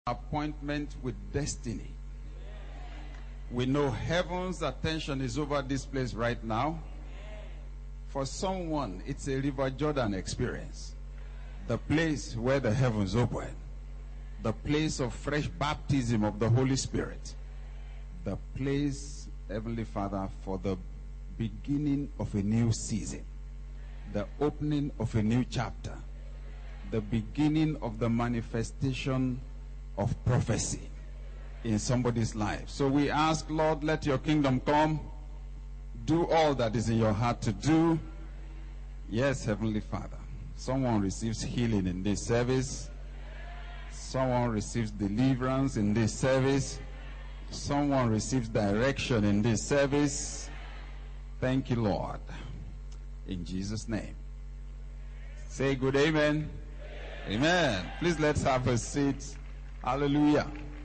appointment with destiny. We know heaven's attention is over this place right now. For someone, it's a River Jordan experience. The place where the heavens open. The place of fresh baptism of the Holy Spirit. The place, Heavenly Father, for the beginning of a new season. The opening of a new chapter. The beginning of the manifestation of prophecy in somebody's life. So we ask, Lord, let your kingdom come. Do all that is in your heart to do. Yes, Heavenly Father. Someone receives healing in this service. Someone receives deliverance in this service. Someone receives direction in this service. Thank you, Lord. In Jesus' name. Say good amen. Amen. Please let's have a seat. Hallelujah.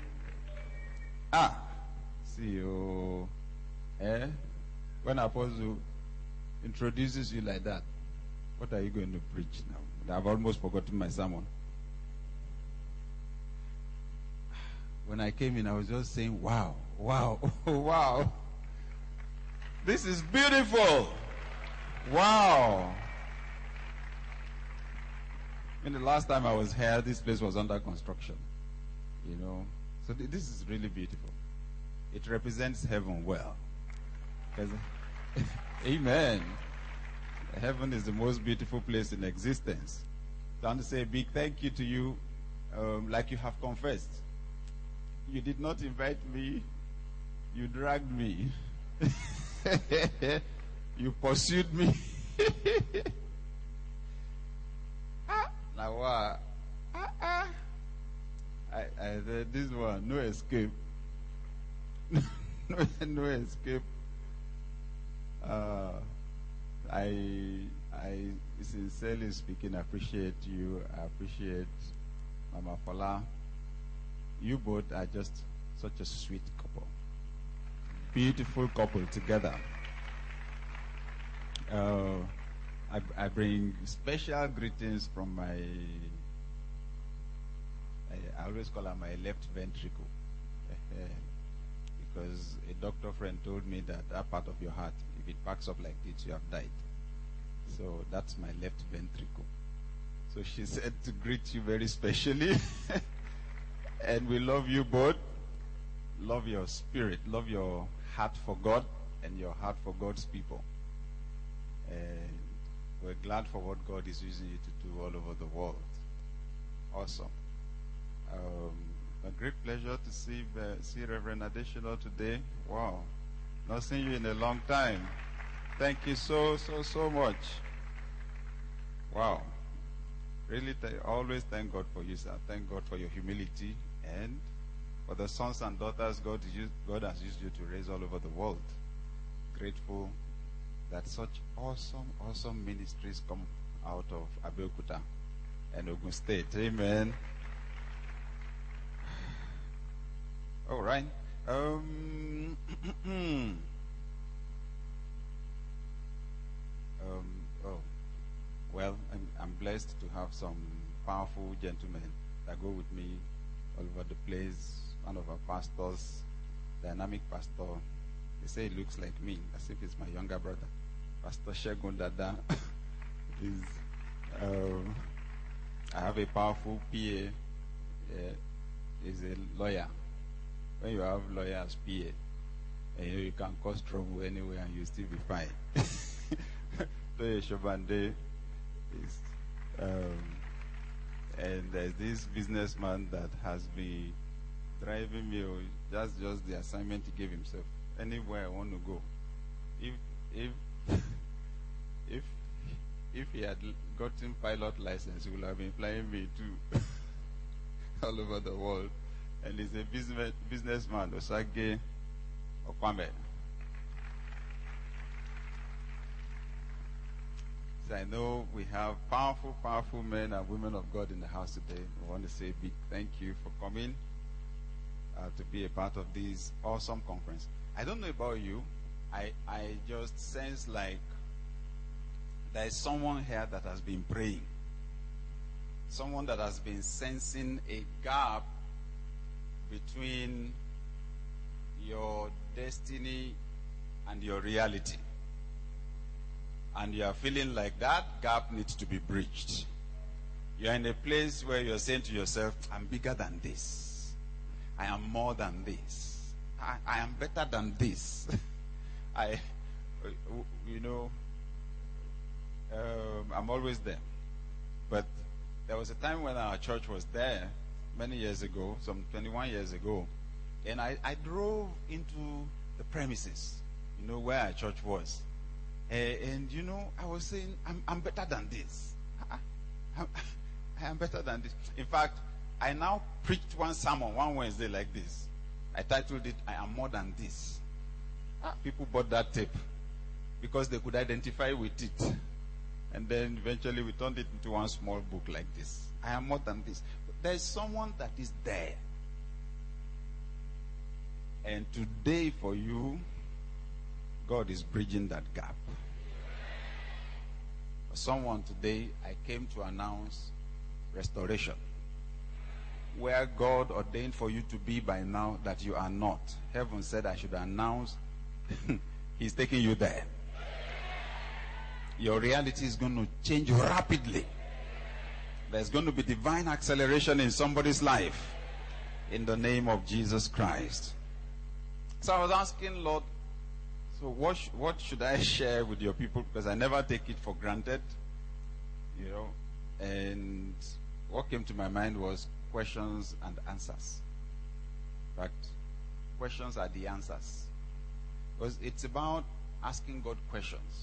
See you. When Apostle introduces you like that, what are you going to preach now? I've almost forgotten my sermon. When I came in, I was just saying, wow, wow, wow. This is beautiful. Wow. And the last time I was here, this place was under construction. You know, so this is really beautiful. It represents heaven well. Amen. Heaven is the most beautiful place in existence. So I want to say a big thank you to you, like you have confessed. You did not invite me. You dragged me. You pursued me. Now, this one, no escape. no escape. I sincerely speaking, appreciate you. I appreciate Mama Fola. You both are just such a sweet couple. Beautiful couple together. I bring special greetings from my, I always call her my left ventricle. Because a doctor friend told me that part of your heart, if it backs up like this, you have died. So that's my left ventricle. So she said to greet you very specially. And we love you both. Love your spirit. Love your heart for God and your heart for God's people. And we're glad for what God is using you to do all over the world. Awesome. A great pleasure to see Reverend Additional today. Wow. Not seen you in a long time. Thank you so much. Wow. Really, always thank God for you, sir. Thank God for your humility and for the sons and daughters God has used you to raise all over the world. Grateful that such awesome ministries come out of Abeokuta and Ogun State. Amen. All right. Well, I'm blessed to have some powerful gentlemen that go with me all over the place. One of our pastors, dynamic pastor, they say he looks like me, as if it's my younger brother. Pastor Shegun Dada is, I have a powerful PA, is a lawyer. When you have lawyers PA, you can cause trouble anywhere and you still be fine. Toye Shobande is, and there's this businessman that has been driving me. That's just the assignment he gave himself. Anywhere I want to go. If he had gotten pilot license, he would have been flying me too all over the world. And he's a businessman, Osage Okwame. So I know we have powerful men and women of God in the house today. I want to say a big thank you for coming to be a part of this awesome conference. I don't know about you. I just sense like there is someone here that has been praying. Someone that has been sensing a gap between your destiny and your reality. And you are feeling like that gap needs to be bridged. You're in a place where you're saying to yourself, I'm bigger than this. I am more than this. I am better than this. I'm always there. But there was a time when our church was there many years ago, some 21 years ago, and I drove into the premises, where our church was. And I was saying, I'm better than this. I am better than this. In fact, I now preached one sermon one Wednesday like this. I titled it, I am more than this. People bought that tape because they could identify with it. And then eventually we turned it into one small book like this. I am more than this. But there is someone that is there. And today for you, God is bridging that gap. For someone today, I came to announce restoration. Where God ordained for you to be by now that you are not. Heaven said I should announce He's taking you there. Your reality is going to change rapidly. There's going to be divine acceleration in somebody's life. In the name of Jesus Christ. So I was asking, Lord, so what should I share with your people? Because I never take it for granted. And what came to my mind was questions and answers. In fact, questions are the answers. Because it's about asking God questions.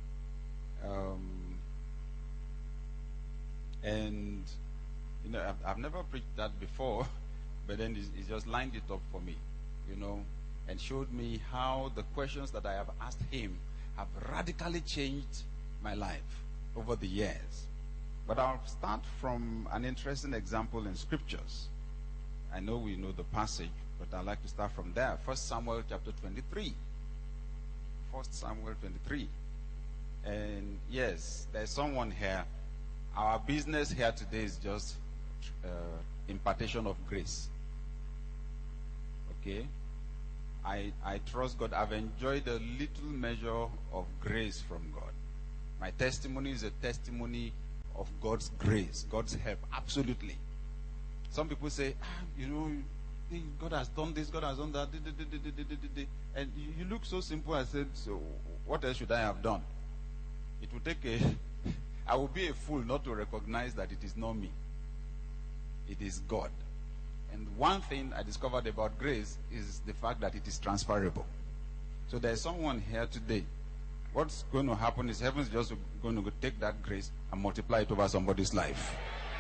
I've never preached that before, but then he just lined it up for me, and showed me how the questions that I have asked him have radically changed my life over the years. But I'll start from an interesting example in scriptures. I know we know the passage, but I'd like to start from there. 1 Samuel chapter 23. 1 Samuel 23. And yes, there's someone here. Our business here today is just impartation of grace. Okay? I trust God. I've enjoyed a little measure of grace from God. My testimony is a testimony of God's grace, God's help. Absolutely. Some people say, God has done this, God has done that. And you look so simple. I said, so what else should I have done? It will take I will be a fool not to recognize that it is not me. It is God. And one thing I discovered about grace is the fact that it is transferable. So there's someone here today. What's going to happen is heaven's just going to take that grace and multiply it over somebody's life.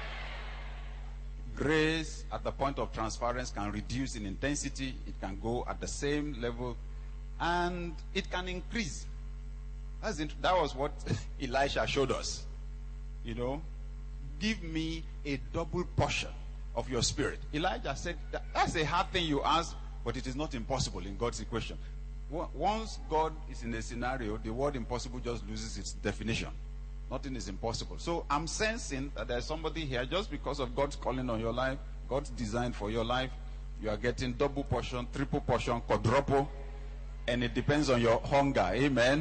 Grace at the point of transference can reduce in intensity. It can go at the same level. And it can increase. That was what Elisha showed us. Give me a double portion of your spirit. Elijah said, that's a hard thing you ask, but it is not impossible in God's equation. Once God is in a scenario, the word impossible just loses its definition. Nothing is impossible. So I'm sensing that there's somebody here, just because of God's calling on your life, God's design for your life, you are getting double portion, triple portion, quadruple, and it depends on your hunger. Amen.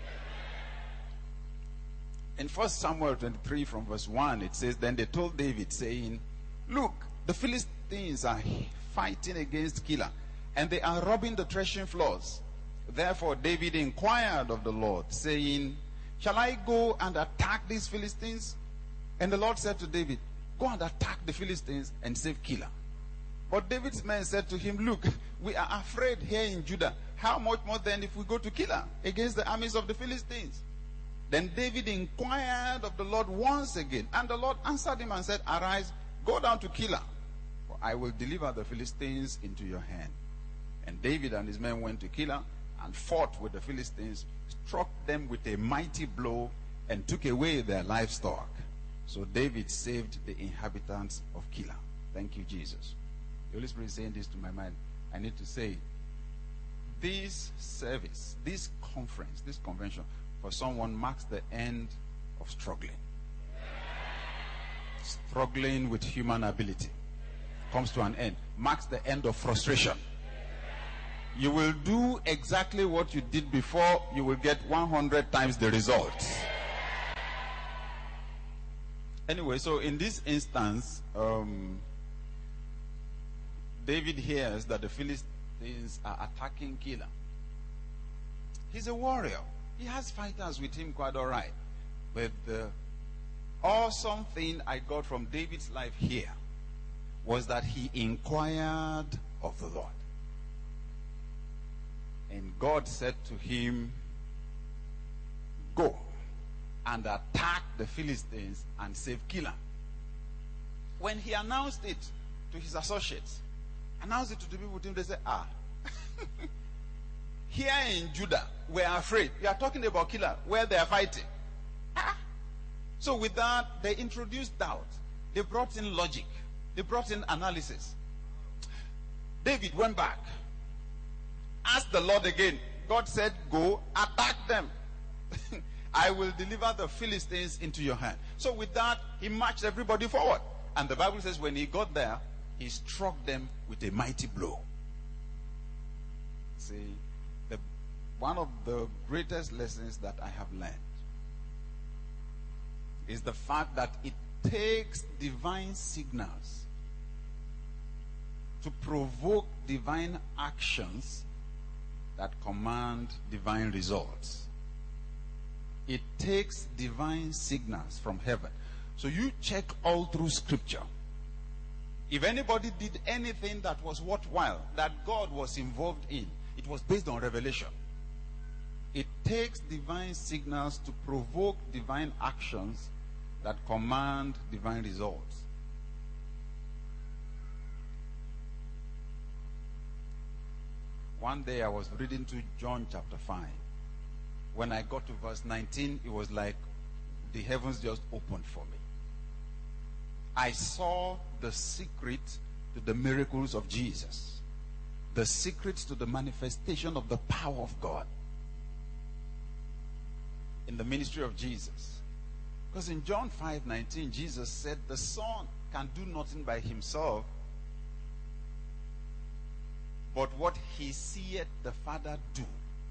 In 1 Samuel 23 from verse 1, it says, then they told David, saying, look, the Philistines are fighting against Keilah, and they are robbing the threshing floors. Therefore David inquired of the Lord, saying, shall I go and attack these Philistines? And the Lord said to David, go and attack the Philistines and save Keilah. But David's men said to him, look, we are afraid here in Judah. How much more then if we go to Keilah against the armies of the Philistines? Then David inquired of the Lord once again. And the Lord answered him and said, arise, go down to Keilah, for I will deliver the Philistines into your hand. And David and his men went to Keilah and fought with the Philistines, struck them with a mighty blow, and took away their livestock. So David saved the inhabitants of Keilah. Thank you, Jesus. The Holy Spirit is saying this to my mind. I need to say, this service, this conference, this convention, for someone marks the end of struggling. Struggling with human ability. comes to an end, marks the end of frustration. You will do exactly what you did before, you will get 100 times the results. Anyway, so in this instance, David hears that the Philistines are attacking Keilah. He's a warrior. He has fighters with him quite all right. But the awesome thing I got from David's life here was that he inquired of the Lord. And God said to him, go and attack the Philistines and save Keilah. When he announced it to his associates, announced it to the people with him, they said, here in Judah, we are afraid. You are talking about Keilah, where they are fighting. So with that, they introduced doubt. They brought in logic. They brought in analysis. David went back, asked the Lord again. God said, go attack them. I will deliver the Philistines into your hand. So with that, he marched everybody forward. And the Bible says when he got there, he struck them with a mighty blow. See, one of the greatest lessons that I have learned is the fact that it takes divine signals to provoke divine actions that command divine results. It takes divine signals from heaven. So you check all through scripture. If anybody did anything that was worthwhile, that God was involved in, it was based on revelation. It takes divine signals to provoke divine actions that command divine results. One day I was reading to John chapter 5. When I got to verse 19, it was like the heavens just opened for me. I saw the secret to the miracles of Jesus, the secrets to the manifestation of the power of God in the ministry of Jesus. Because in John 5:19, Jesus said the Son can do nothing by himself, but what he seeth the Father do.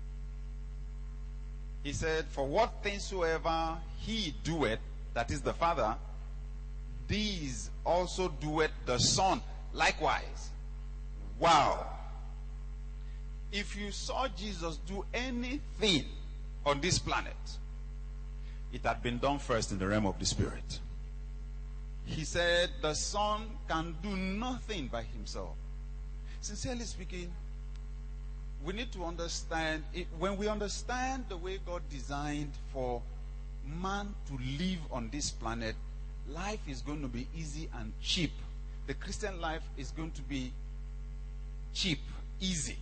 He said, for what things soever he doeth, that is the Father, these also doeth the Son likewise. Wow. If you saw Jesus do anything on this planet, it had been done first in the realm of the Spirit. He said the Son can do nothing by himself. Sincerely speaking, we need to understand, when we understand the way God designed for man to live on this planet, life is going to be easy and cheap. The Christian life is going to be cheap, easy.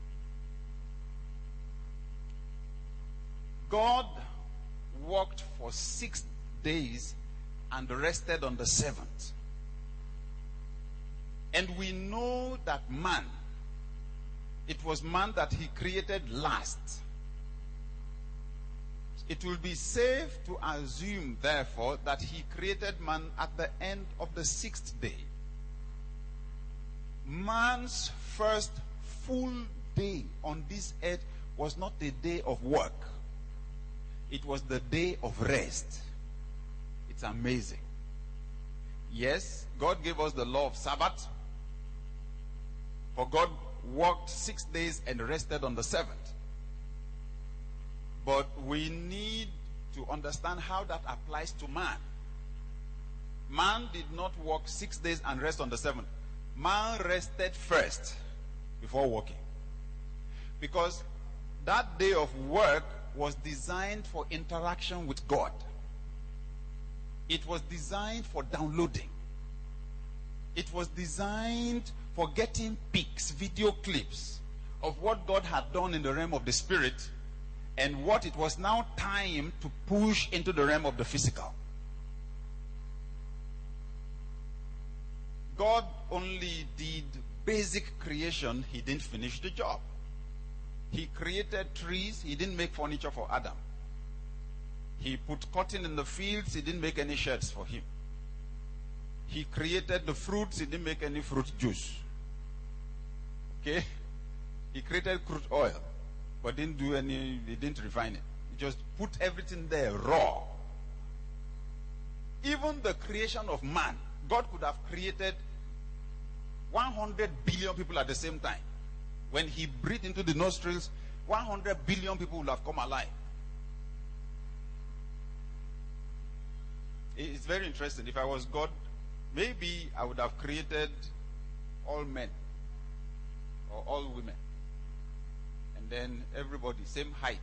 God worked for 6 days and rested on the 7th. And we know that man, it was man that he created last. It will be safe to assume, therefore, that he created man at the end of the 6th day. Man's first full day on this earth was not a day of work. It was the day of rest. It's amazing. Yes, God gave us the law of Sabbath. For God worked 6 days and rested on the 7th. But we need to understand how that applies to man. Man did not work 6 days and rest on the 7th. Man rested first before working. Because that day of work was designed for interaction with God. It was designed for downloading. It was designed for getting pics, video clips of what God had done in the realm of the Spirit and what it was now time to push into the realm of the physical. God only did basic creation. He didn't finish the job. He created trees. He didn't make furniture for Adam. He put cotton in the fields. He didn't make any shirts for him. He created the fruits. He didn't make any fruit juice. Okay? He created crude oil, but he didn't refine it. He just put everything there raw. Even the creation of man, God could have created 100 billion people at the same time. When he breathed into the nostrils, 100 billion people would have come alive. It's very interesting. If I was God, maybe I would have created all men or all women. And then everybody, same height,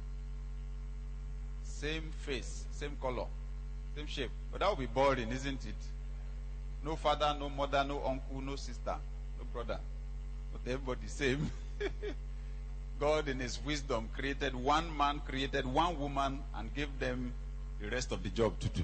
same face, same color, same shape. But that would be boring, isn't it? No father, no mother, no uncle, no sister, no brother. But everybody same. God in his wisdom created one man, created one woman, and gave them the rest of the job to do.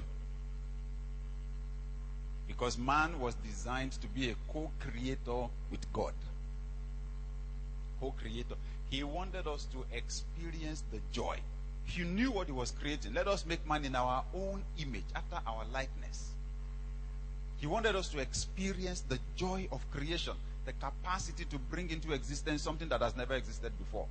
Because man was designed to be a co-creator with God. Co-creator. He wanted us to experience the joy. He knew what he was creating. Let us make man in our own image, after our likeness. He wanted us to experience the joy of creation, the capacity to bring into existence something that has never existed before.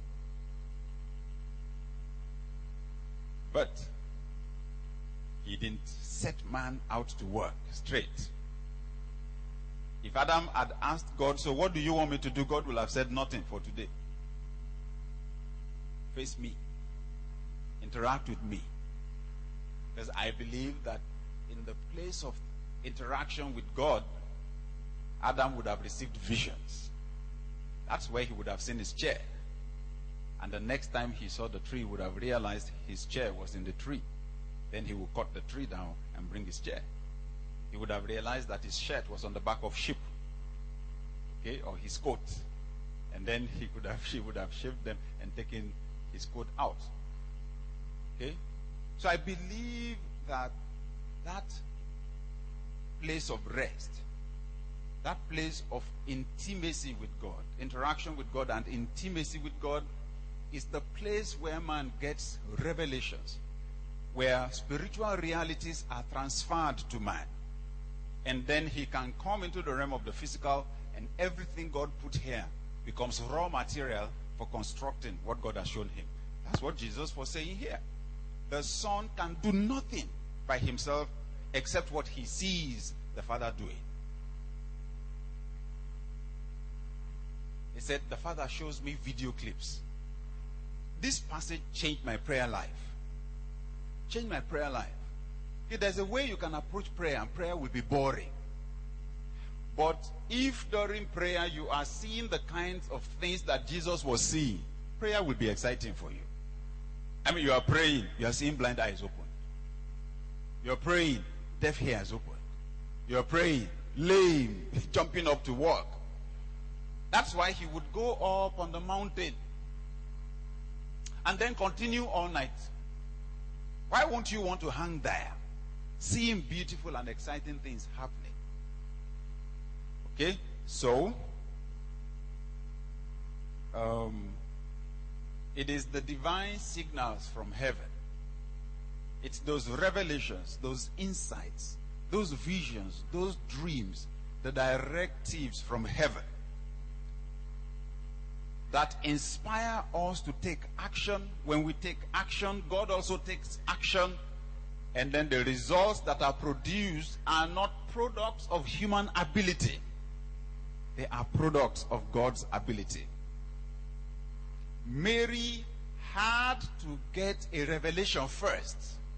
But he didn't set man out to work straight. If Adam had asked God, so what do you want me to do? God will have said nothing for today. Face me. Interact with me. Because I believe that in the place of interaction with God, Adam would have received visions. That's where he would have seen his chair. And the next time he saw the tree, he would have realized his chair was in the tree. Then he would cut the tree down and bring his chair. He would have realized that his shirt was on the back of sheep. Okay, or his coat. And then she would have shaved them and taken his coat out. Okay? So I believe that place of rest, that place of intimacy with God, interaction with God and intimacy with God, is the place where man gets revelations, where spiritual realities are transferred to man. And then he can come into the realm of the physical, and everything God put here becomes raw material for constructing what God has shown him. That's what Jesus was saying here. The Son can do nothing by himself except what he sees the Father doing. He said, the Father shows me video clips. This passage changed my prayer life. Changed my prayer life. Okay, there's a way you can approach prayer, and prayer will be boring. But if during prayer you are seeing the kinds of things that Jesus was seeing, prayer will be exciting for you. I mean, you are praying, you are seeing blind eyes open. You are praying, deaf ears open. You are praying, lame, jumping up to walk. That's why he would go up on the mountain and then continue all night. Why won't you want to hang there, seeing beautiful and exciting things happening? Okay, so it is the divine signals from heaven. It's those revelations, those insights, those visions, those dreams, the directives from heaven that inspire us to take action. When we take action, God also takes action. And then the results that are produced are not products of human ability. They are products of God's ability. Mary had to get a revelation first.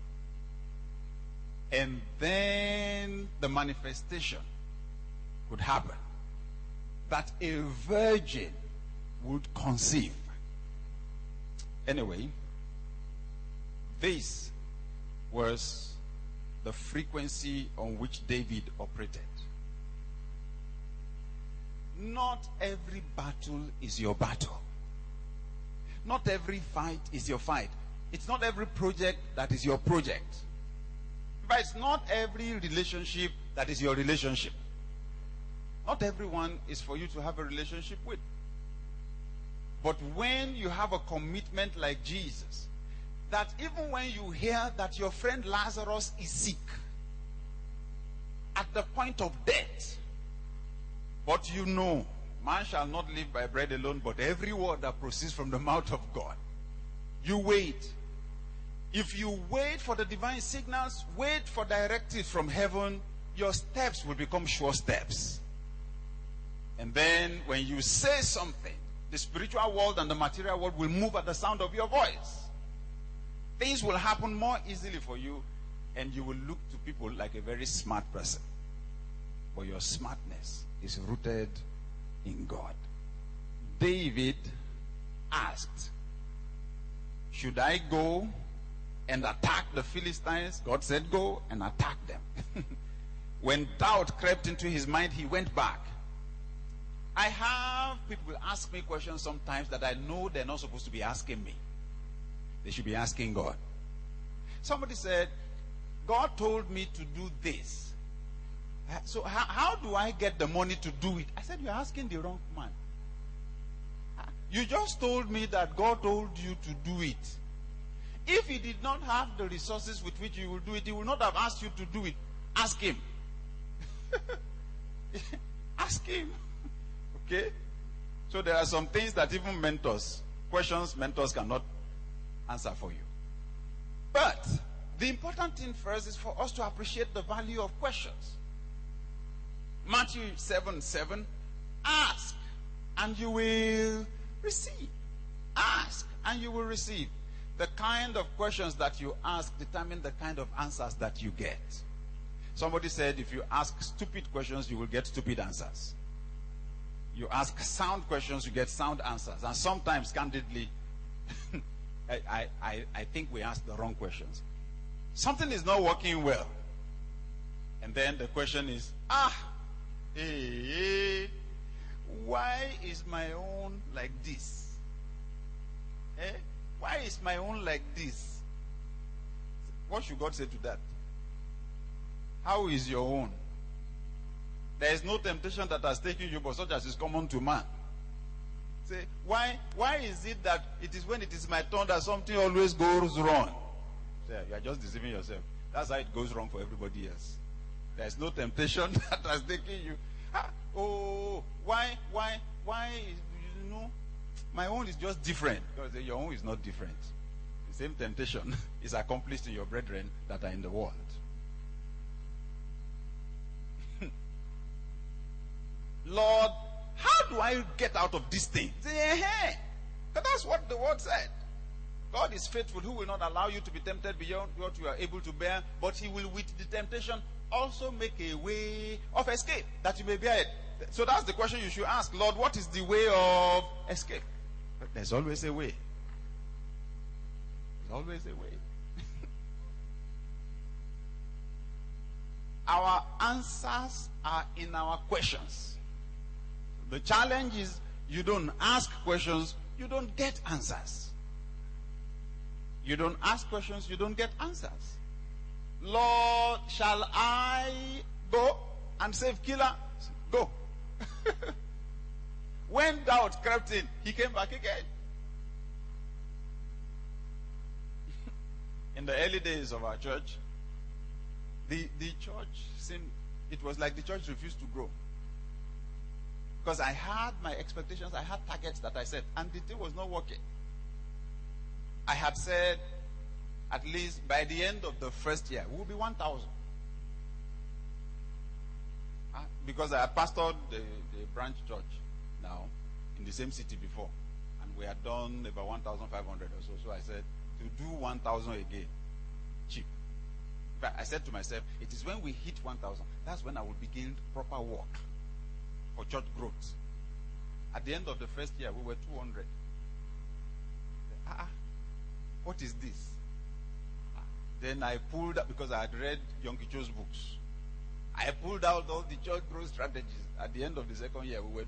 And then the manifestation would happen. That a virgin would conceive. Anyway, this was the frequency on which David operated. Not every battle is your battle. Not every fight is your fight. It's not every project that is your project. But it's not every relationship that is your relationship. Not everyone is for you to have a relationship with. But when you have a commitment like Jesus, that even when you hear that your friend Lazarus is sick, at the point of death. But you know, man shall not live by bread alone, but every word that proceeds from the mouth of God. You wait. If you wait for the divine signals, wait for directives from heaven, your steps will become sure steps. And then when you say something, the spiritual world and the material world will move at the sound of your voice. Things will happen more easily for you, and you will look to people like a very smart person. But your smartness is rooted in God. David asked, should I go and attack the Philistines? God said, go and attack them. When doubt crept into his mind, he went back. I have people ask me questions sometimes that I know they're not supposed to be asking me. They should be asking God. Somebody said, God told me to do this. So how do I get the money to do it? I said, you're asking the wrong man. You just told me that God told you to do it. If he did not have the resources with which you will do it, he would not have asked you to do it. Ask him. Ask him. Okay? So there are some things that even questions mentors cannot answer for you. But the important thing first is for us to appreciate the value of questions. Matthew 7:7, ask and you will receive. Ask and you will receive. The kind of questions that you ask determine the kind of answers that you get. Somebody said if you ask stupid questions, you will get stupid answers. You ask sound questions, you get sound answers. And sometimes, candidly, I think we ask the wrong questions. Something is not working well. And then the question is, why is my own like this? Why is my own like this? What should God say to that? How is your own? There is no temptation that has taken you, but such as is common to man. Say, why is it that it is when it is my turn that something always goes wrong? Say, you are just deceiving yourself. That's how it goes wrong for everybody else. There is no temptation that has taken you. Why, you know, my own is just different. Because your own is not different. The same temptation is accomplished in your brethren that are in the world. Lord, how do I get out of this thing? Say, but that's what the word said. God is faithful, who will not allow you to be tempted beyond what you are able to bear, but he will with the temptation also make a way of escape that you may bear it. So that's the question you should ask. Lord, what is the way of escape? But there's always a way. There's always a way. Our answers are in our questions. The challenge is you don't ask questions, you don't get answers. You don't ask questions, you don't get answers. Lord, shall I go and save Killer? Go. When doubt crept in, he came back again. In the early days of our church, the church seemed, it was like the church refused to grow. Because I had my expectations, I had targets that I set, and the thing was not working. I had said, at least by the end of the first year, we will be 1,000. Because I had pastored the branch church now in the same city before, and we had done about 1,500 or so. So I said, to do 1,000 again, cheap. But I said to myself, it is when we hit 1,000, that's when I will begin proper work for church growth. At the end of the first year, we were 200. What is this? Then I pulled up, because I had read Yonggi Cho's books. I pulled out all the church growth strategies. At the end of the second year, we were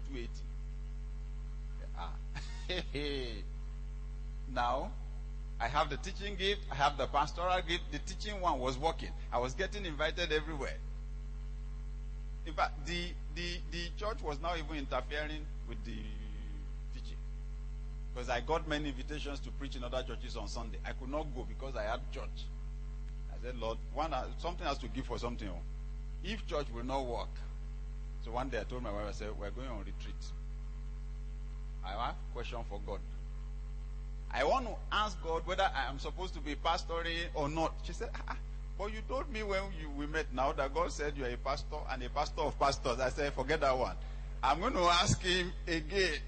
280. Now, I have the teaching gift, I have the pastoral gift. The teaching one was working. I was getting invited everywhere. In fact, the church was now even interfering with the teaching. Because I got many invitations to preach in other churches on Sunday. I could not go because I had church. I said, Lord, something has to give for something. if church will not work. So one day I told my wife, I said, we're going on retreat. I have a question for God. I want to ask God whether I am supposed to be pastoring or not. She said, but you told me when we met now that God said you are a pastor and a pastor of pastors. I said, forget that one. I'm going to ask him again.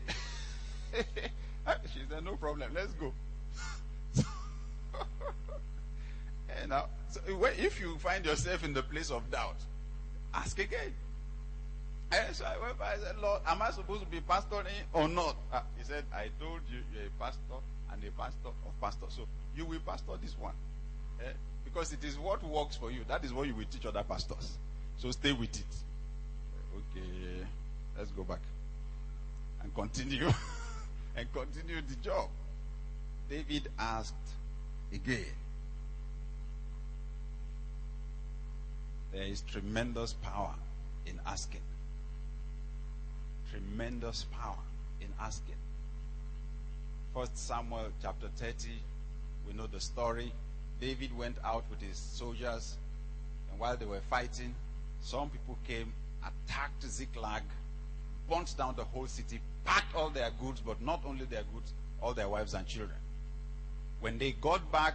She said, no problem, let's go. And now, so if you find yourself in the place of doubt, ask again. And so I went by, I said, Lord, am I supposed to be pastoring or not? He said, I told you you're a pastor and a pastor of pastors. So you will pastor this one. Because it is what works for you. That is what you will teach other pastors. So stay with it. Okay, let's go back and continue. And continue the job. David asked again. There is tremendous power in asking. Tremendous power in asking. 1 Samuel chapter 30, we know the story. David went out with his soldiers, and while they were fighting, some people came, attacked Ziklag, burnt down the whole city, packed all their goods, but not only their goods, all their wives and children. When they got back,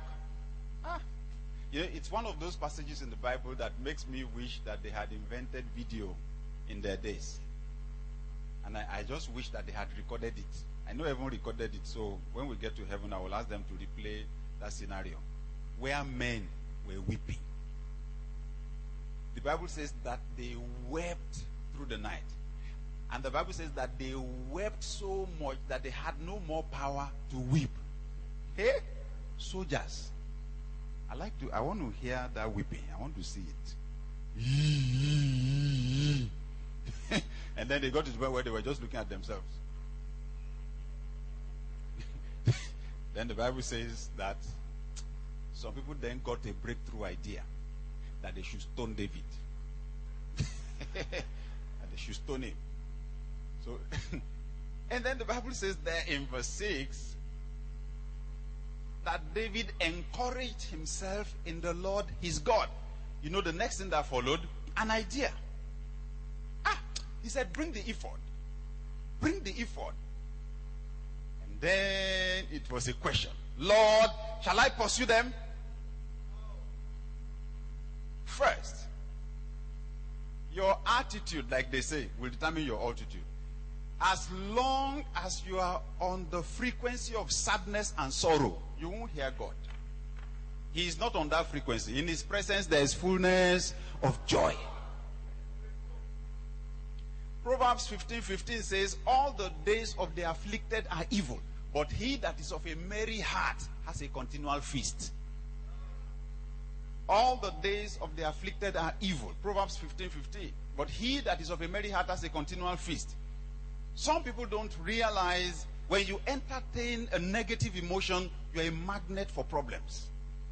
it's one of those passages in the Bible that makes me wish that they had invented video in their days. And I just wish that they had recorded it. I know everyone recorded it, so when we get to heaven, I will ask them to replay that scenario where men were weeping. The Bible says that they wept through the night. And the Bible says that they wept so much that they had no more power to weep. Hey, soldiers. I want to hear that weeping. I want to see it. And then they got to the point where they were just looking at themselves. Then the Bible says that some people then got a breakthrough idea that they should stone David. And they should stone him. So, and then the Bible says there in verse 6 that David encouraged himself in the Lord his God. You know the next thing that followed? An idea. He said, bring the ephod. Bring the ephod. And then it was a question. Lord, shall I pursue them? First, your attitude, like they say, will determine your altitude. As long as you are on the frequency of sadness and sorrow, you won't hear God. He is not on that frequency. In his presence, there is fullness of joy. Proverbs 15:15 says, all the days of the afflicted are evil, but he that is of a merry heart has a continual feast. All the days of the afflicted are evil. Proverbs 15:15. But he that is of a merry heart has a continual feast. Some people don't realize when you entertain a negative emotion, you're a magnet for problems.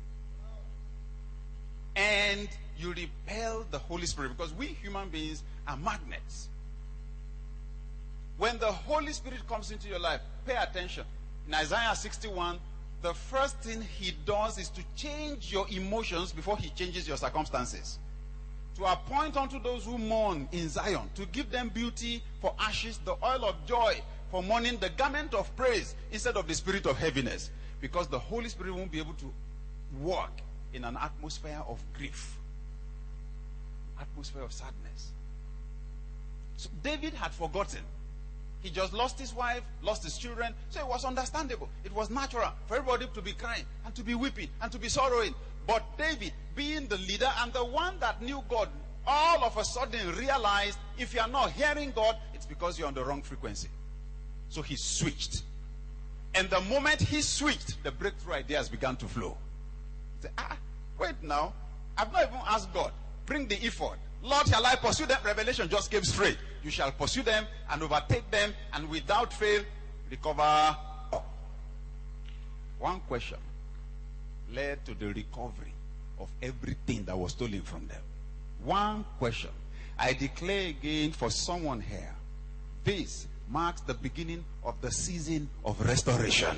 And you repel the Holy Spirit, because we human beings are magnets. When the Holy Spirit comes into your life, pay attention. In Isaiah 61, the first thing he does is to change your emotions before he changes your circumstances. To appoint unto those who mourn in Zion, to give them beauty for ashes, the oil of joy for mourning, the garment of praise instead of the spirit of heaviness. Because the Holy Spirit won't be able to work in an atmosphere of grief, atmosphere of sadness. So David had forgotten. He just lost his wife, lost his children. So it was understandable. It was natural for everybody to be crying and to be weeping and to be sorrowing. But David, being the leader and the one that knew God, all of a sudden realized if you are not hearing God, it's because you're on the wrong frequency. So he switched. And the moment he switched, the breakthrough ideas began to flow. He said, wait now. I've not even asked God. Bring the ephod. Lord, shall I pursue them? Revelation just came straight. You shall pursue them and overtake them and without fail recover all. One question led to the recovery of everything that was stolen from them. One question. I declare again for someone here, this marks the beginning of the season of restoration.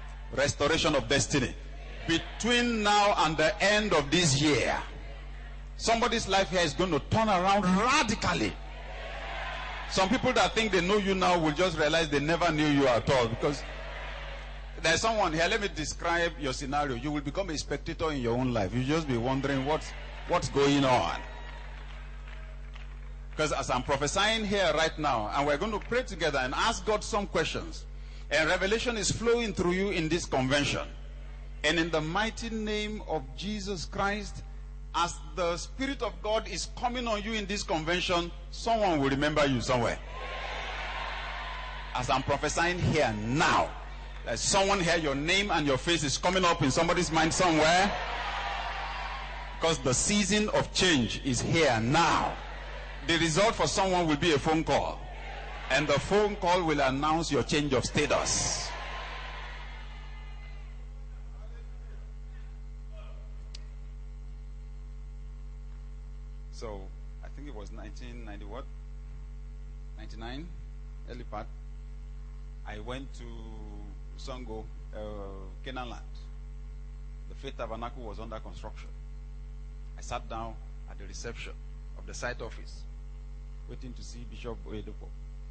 Restoration of destiny. Between now and the end of this year, Somebody's life here is going to turn around radically. Some people that think they know you now will just realize they never knew you at all, because there's someone here. Let me describe your scenario. You will become a spectator in your own life. You'll just be wondering what's going on. Because as I'm prophesying here right now, and we're going to pray together and ask God some questions, and revelation is flowing through you in this convention. And in the mighty name of Jesus Christ, as the Spirit of God is coming on you in this convention, someone will remember you somewhere. As I'm prophesying here now, there's someone here, your name and your face is coming up in somebody's mind somewhere. Because the season of change is here now. The result for someone will be a phone call. And the phone call will announce your change of status. So, I think it was 1990 what? 99, early part. I went to Songo, Canaan land. The Faith Tabernacle was under construction. I sat down at the reception of the site office, waiting to see Bishop Oyedepo.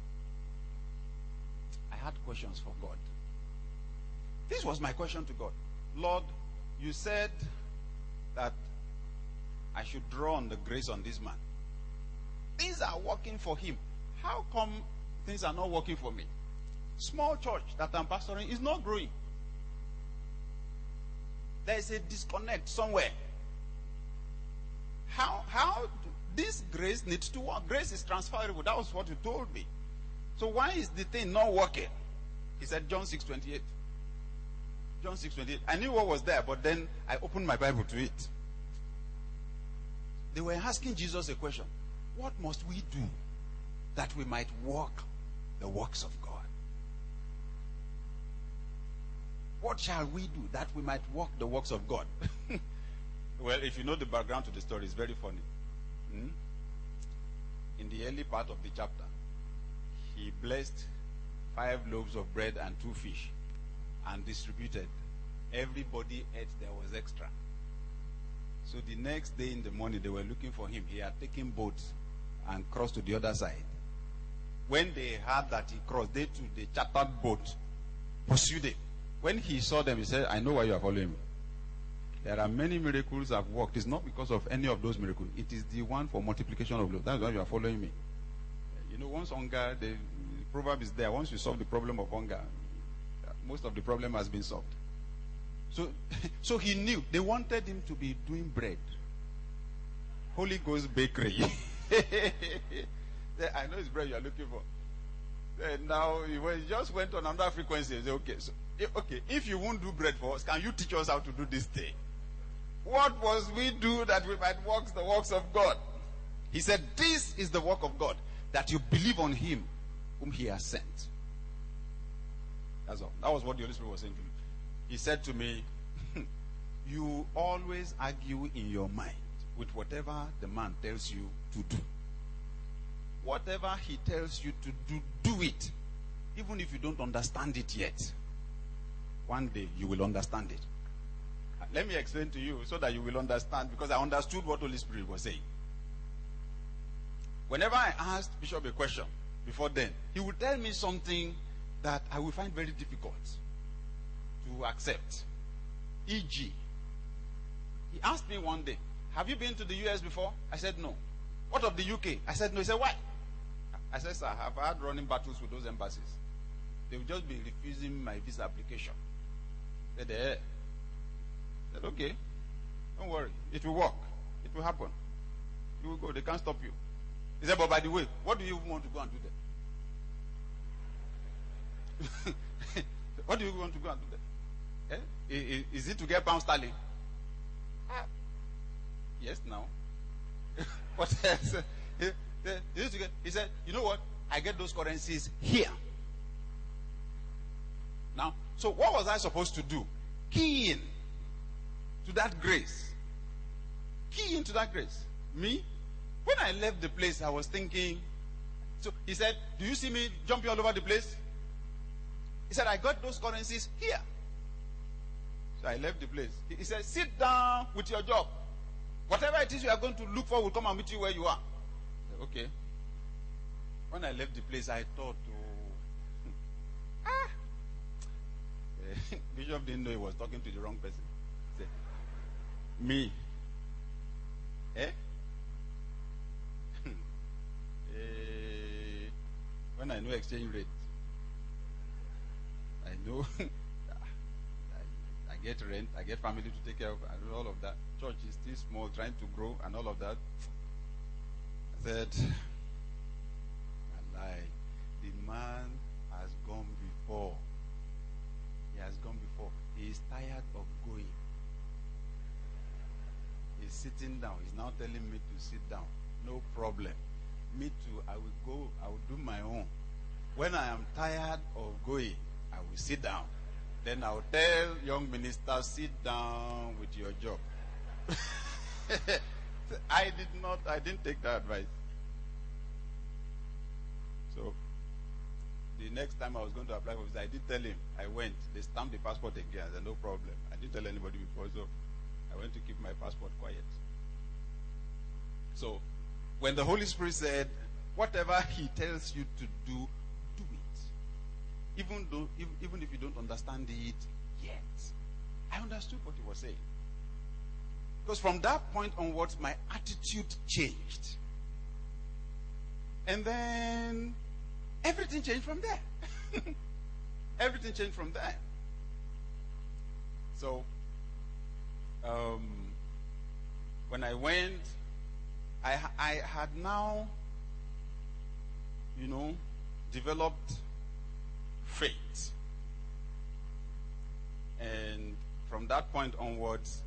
I had questions for God. This was my question to God. Lord, you said that I should draw on the grace on this man. Things are working for him. How come things are not working for me? Small church that I'm pastoring is not growing. There is a disconnect somewhere. How this grace needs to work? Grace is transferable. That was what you told me. So why is the thing not working? He said John 6:28. John 6:28. I knew what was there, but then I opened my Bible to it. They were asking Jesus a question. What must we do that we might walk the works of God? What shall we do that we might walk the works of God? Well, if you know the background to the story, it's very funny. In the early part of the chapter, he blessed 5 loaves of bread and 2 fish and distributed. Everybody ate, there was extra. So the next day in the morning, they were looking for him. He had taken boats and crossed to the other side. When they heard that he crossed, they chartered boat, pursued him. When he saw them, he said, I know why you are following me. There are many miracles I've worked. It's not because of any of those miracles. It is the one for multiplication of loaves. That's why you are following me. You know, once hunger, the proverb is there. Once you solve the problem of hunger, most of the problem has been solved. So he knew. They wanted him to be doing bread. Holy Ghost bakery. I know it's bread you are looking for. Now, he just went on another frequency. He said, okay, if you won't do bread for us, can you teach us how to do this thing? What must we do that we might walk the works of God? He said, this is the work of God, that you believe on him whom he has sent. That's all. That was what the Holy Spirit was saying to me. He said to me, you always argue in your mind with whatever the man tells you to do. Whatever he tells you to do, do it. Even if you don't understand it yet. One day you will understand it. Let me explain to you so that you will understand, because I understood what Holy Spirit was saying. Whenever I asked Bishop a question before then, he would tell me something that I will find very difficult to accept. E.g., he asked me one day, have you been to the US before? I said no. What of the UK? I said no. He said, why? I said, sir, I've had running battles with those embassies. They will just be refusing my visa application. I said, okay, don't worry. It will work. It will happen. You will go. They can't stop you. He said, but by the way, what do you want to go and do there? What do you want to go and do there? Is it to get pound sterling? Yes, now. What else? He said, you know what? I get those currencies here. Now, so what was I supposed to do? Key in to that grace. Key into that grace. Me? When I left the place, I was thinking. So he said, do you see me jumping all over the place? He said, I got those currencies here. So I left the place. He said, sit down with your job. Whatever it is you are going to look for will come and meet you where you are. I said, okay. When I left the place, I thought, Bishop didn't know he was talking to the wrong person. He said, me. When I know exchange rate, I know I get rent, I get family to take care of, and all of that. Church is still small, trying to grow, and all of that. I said, I lied. The man has gone before. He has gone before. He is tired of going. He's sitting down. He's now telling me to sit down. No problem. Me too. I will go. I will do my own. When I am tired of going, I will sit down. Then I will tell young ministers, sit down with your job. I didn't take that advice. So, the next time I was going to apply for visa, I did tell him. I went. They stamped the passport again. I said, no problem. I didn't tell anybody before, so I went to keep my passport quiet. So, when the Holy Spirit said, whatever He tells you to do, do it. Even if you don't understand it yet. I understood what He was saying. Because from that point onwards, my attitude changed. And then everything changed from there. Everything changed from there. So, when I went, I had now, developed faith. And from that point onwards,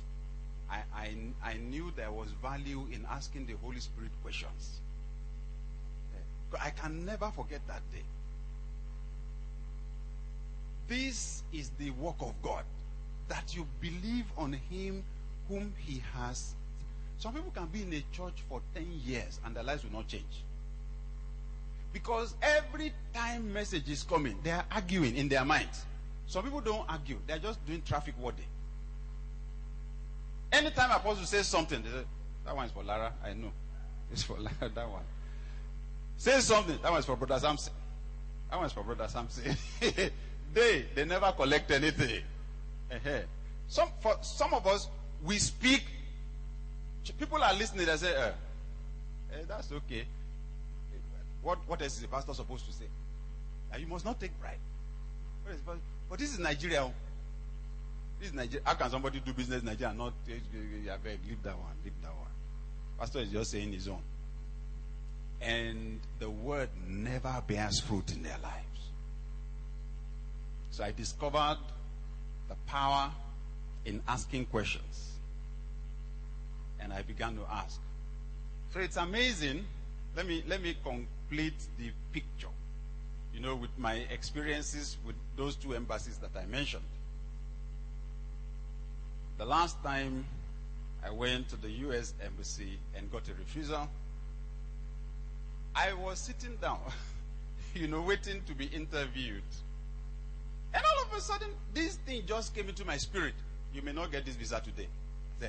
I knew there was value in asking the Holy Spirit questions. I can never forget that day. This is the work of God, that you believe on Him whom He has. Some people can be in a church for 10 years and their lives will not change. Because every time message is coming, they are arguing in their minds. Some people don't argue. They are just doing traffic warding. Anytime Apostle says something, they say, that one is for Lara. I know. It's for Lara, that one. Say something. That one is for Brother Samson. That one is for Brother Samson. They never collect anything. For some of us, we speak. People are listening. They say, that's okay. What else is the pastor supposed to say? You must not take pride. But this is Nigeria. This is Nigeria. How can somebody do business in Nigeria and not leave that one? Leave that one. Pastor is just saying his own. And the word never bears fruit in their lives. So I discovered the power in asking questions. And I began to ask. So it's amazing. Let me complete the picture. With my experiences with those two embassies that I mentioned. The last time I went to the U.S. embassy and got a refusal, I was sitting down, waiting to be interviewed. And all of a sudden, this thing just came into my spirit. You may not get this visa today. I said,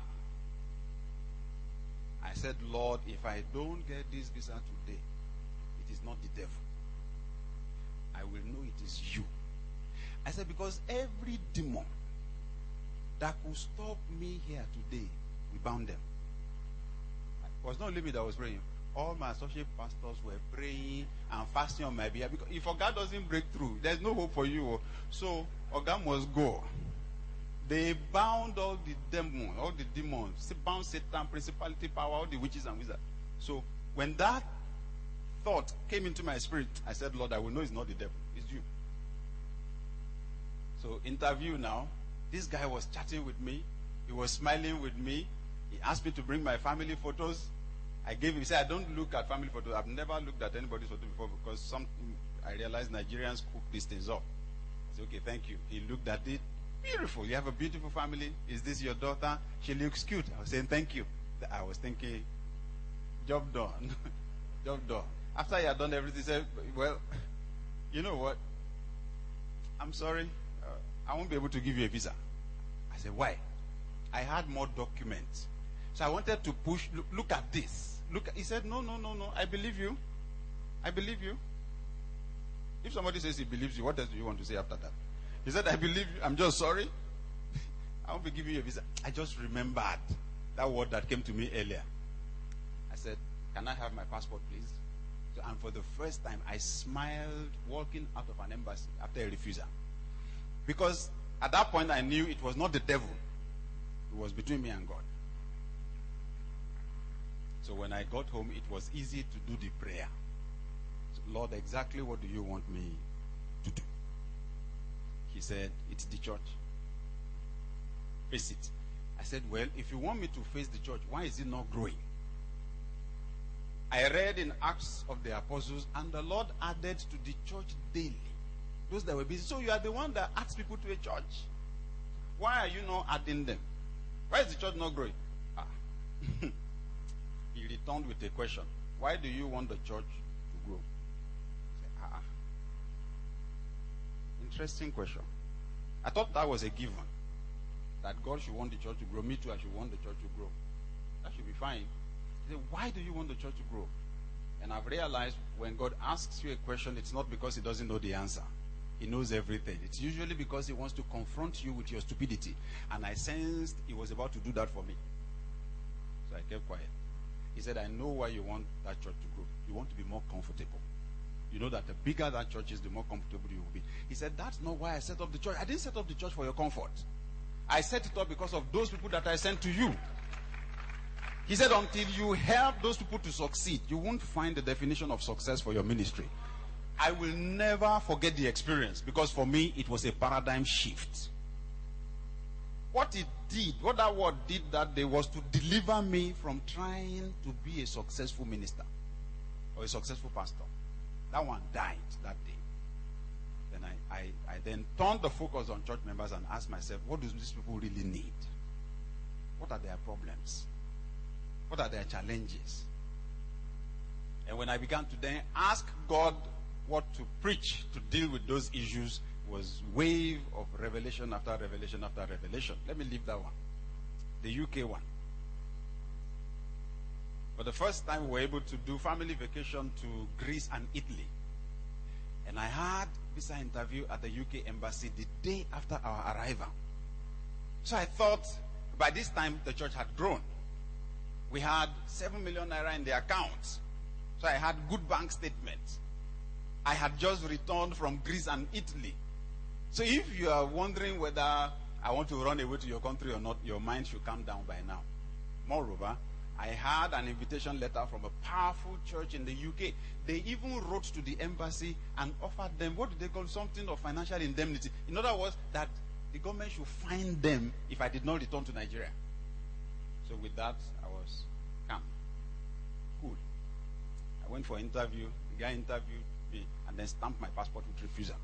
I said, Lord, if I don't get this visa today, it is not the devil. I will know it is you. I said, because every demon that could stop me here today, we bound them. It was not only me that was praying. All my associate pastors were praying and fasting on my behalf. Because if God doesn't break through, there's no hope for you. So, God must go. They bound all the demons, bound Satan, principality, power, all the witches and wizards. So, when that thought came into my spirit, I said, Lord, I will know it's not the devil, it's you. So, interview now. This guy was chatting with me. He was smiling with me. He asked me to bring my family photos. I gave him, he said, I don't look at family photos. I've never looked at anybody's photo before because I realized Nigerians cook these things up. I said, okay, thank you. He looked at it. Beautiful. You have a beautiful family. Is this your daughter? She looks cute. I was saying, thank you. I was thinking, job done. Job done. After he had done everything, he said, well, you know what? I'm sorry. I won't be able to give you a visa. I said, why? I had more documents. So I wanted to push, look at this. He said, no, I believe you. I believe you. If somebody says he believes you, what else do you want to say after that? He said, I believe you. I'm just sorry. I won't be giving you a visa. I just remembered that word that came to me earlier. I said, can I have my passport, please? So, and for the first time, I smiled walking out of an embassy after a refusal. Because at that point, I knew it was not the devil. It was between me and God. So when I got home, it was easy to do the prayer. So, Lord, exactly what do you want me to do? He said, it's the church. Face it. I said, well, if you want me to face the church, why is it not growing? I read in Acts of the Apostles, and the Lord added to the church daily those that were busy. So you are the one that adds people to a church. Why are you not adding them? Why is the church not growing? He returned with a question. Why do you want the church to grow? I said, Interesting question. I thought that was a given. That God should want the church to grow. Me too, I should want the church to grow. That should be fine. He said, why do you want the church to grow? And I've realized when God asks you a question, it's not because he doesn't know the answer. He knows everything. It's usually because he wants to confront you with your stupidity. And I sensed he was about to do that for me. So I kept quiet. He said, I know why you want that church to grow. You want to be more comfortable. You know that the bigger that church is, the more comfortable you will be. He said, that's not why I set up the church. I didn't set up the church for your comfort. I set it up because of those people that I sent to you. He said, until you help those people to succeed, you won't find the definition of success for your ministry. I will never forget the experience, because for me, it was a paradigm shift. What it did, what that word did that day, was to deliver me from trying to be a successful minister or a successful pastor. That one died that day. Then I then turned the focus on church members and asked myself, what do these people really need? What are their problems? What are their challenges? And when I began to then ask God what to preach to deal with those issues, was wave of revelation after revelation after revelation. Let me leave that one. The UK one. For the first time, we were able to do family vacation to Greece and Italy. And I had visa interview at the UK embassy the day after our arrival. So I thought by this time the church had grown. We had 7 million naira in the account. So I had good bank statements. I had just returned from Greece and Italy. So if you are wondering whether I want to run away to your country or not, your mind should calm down by now. Moreover, I had an invitation letter from a powerful church in the UK. They even wrote to the embassy and offered them, what do they call, something of financial indemnity. In other words, that the government should fine them if I did not return to Nigeria. So with that, I was calm, cool. I went for an interview. The guy interviewed me and then stamped my passport with refusal.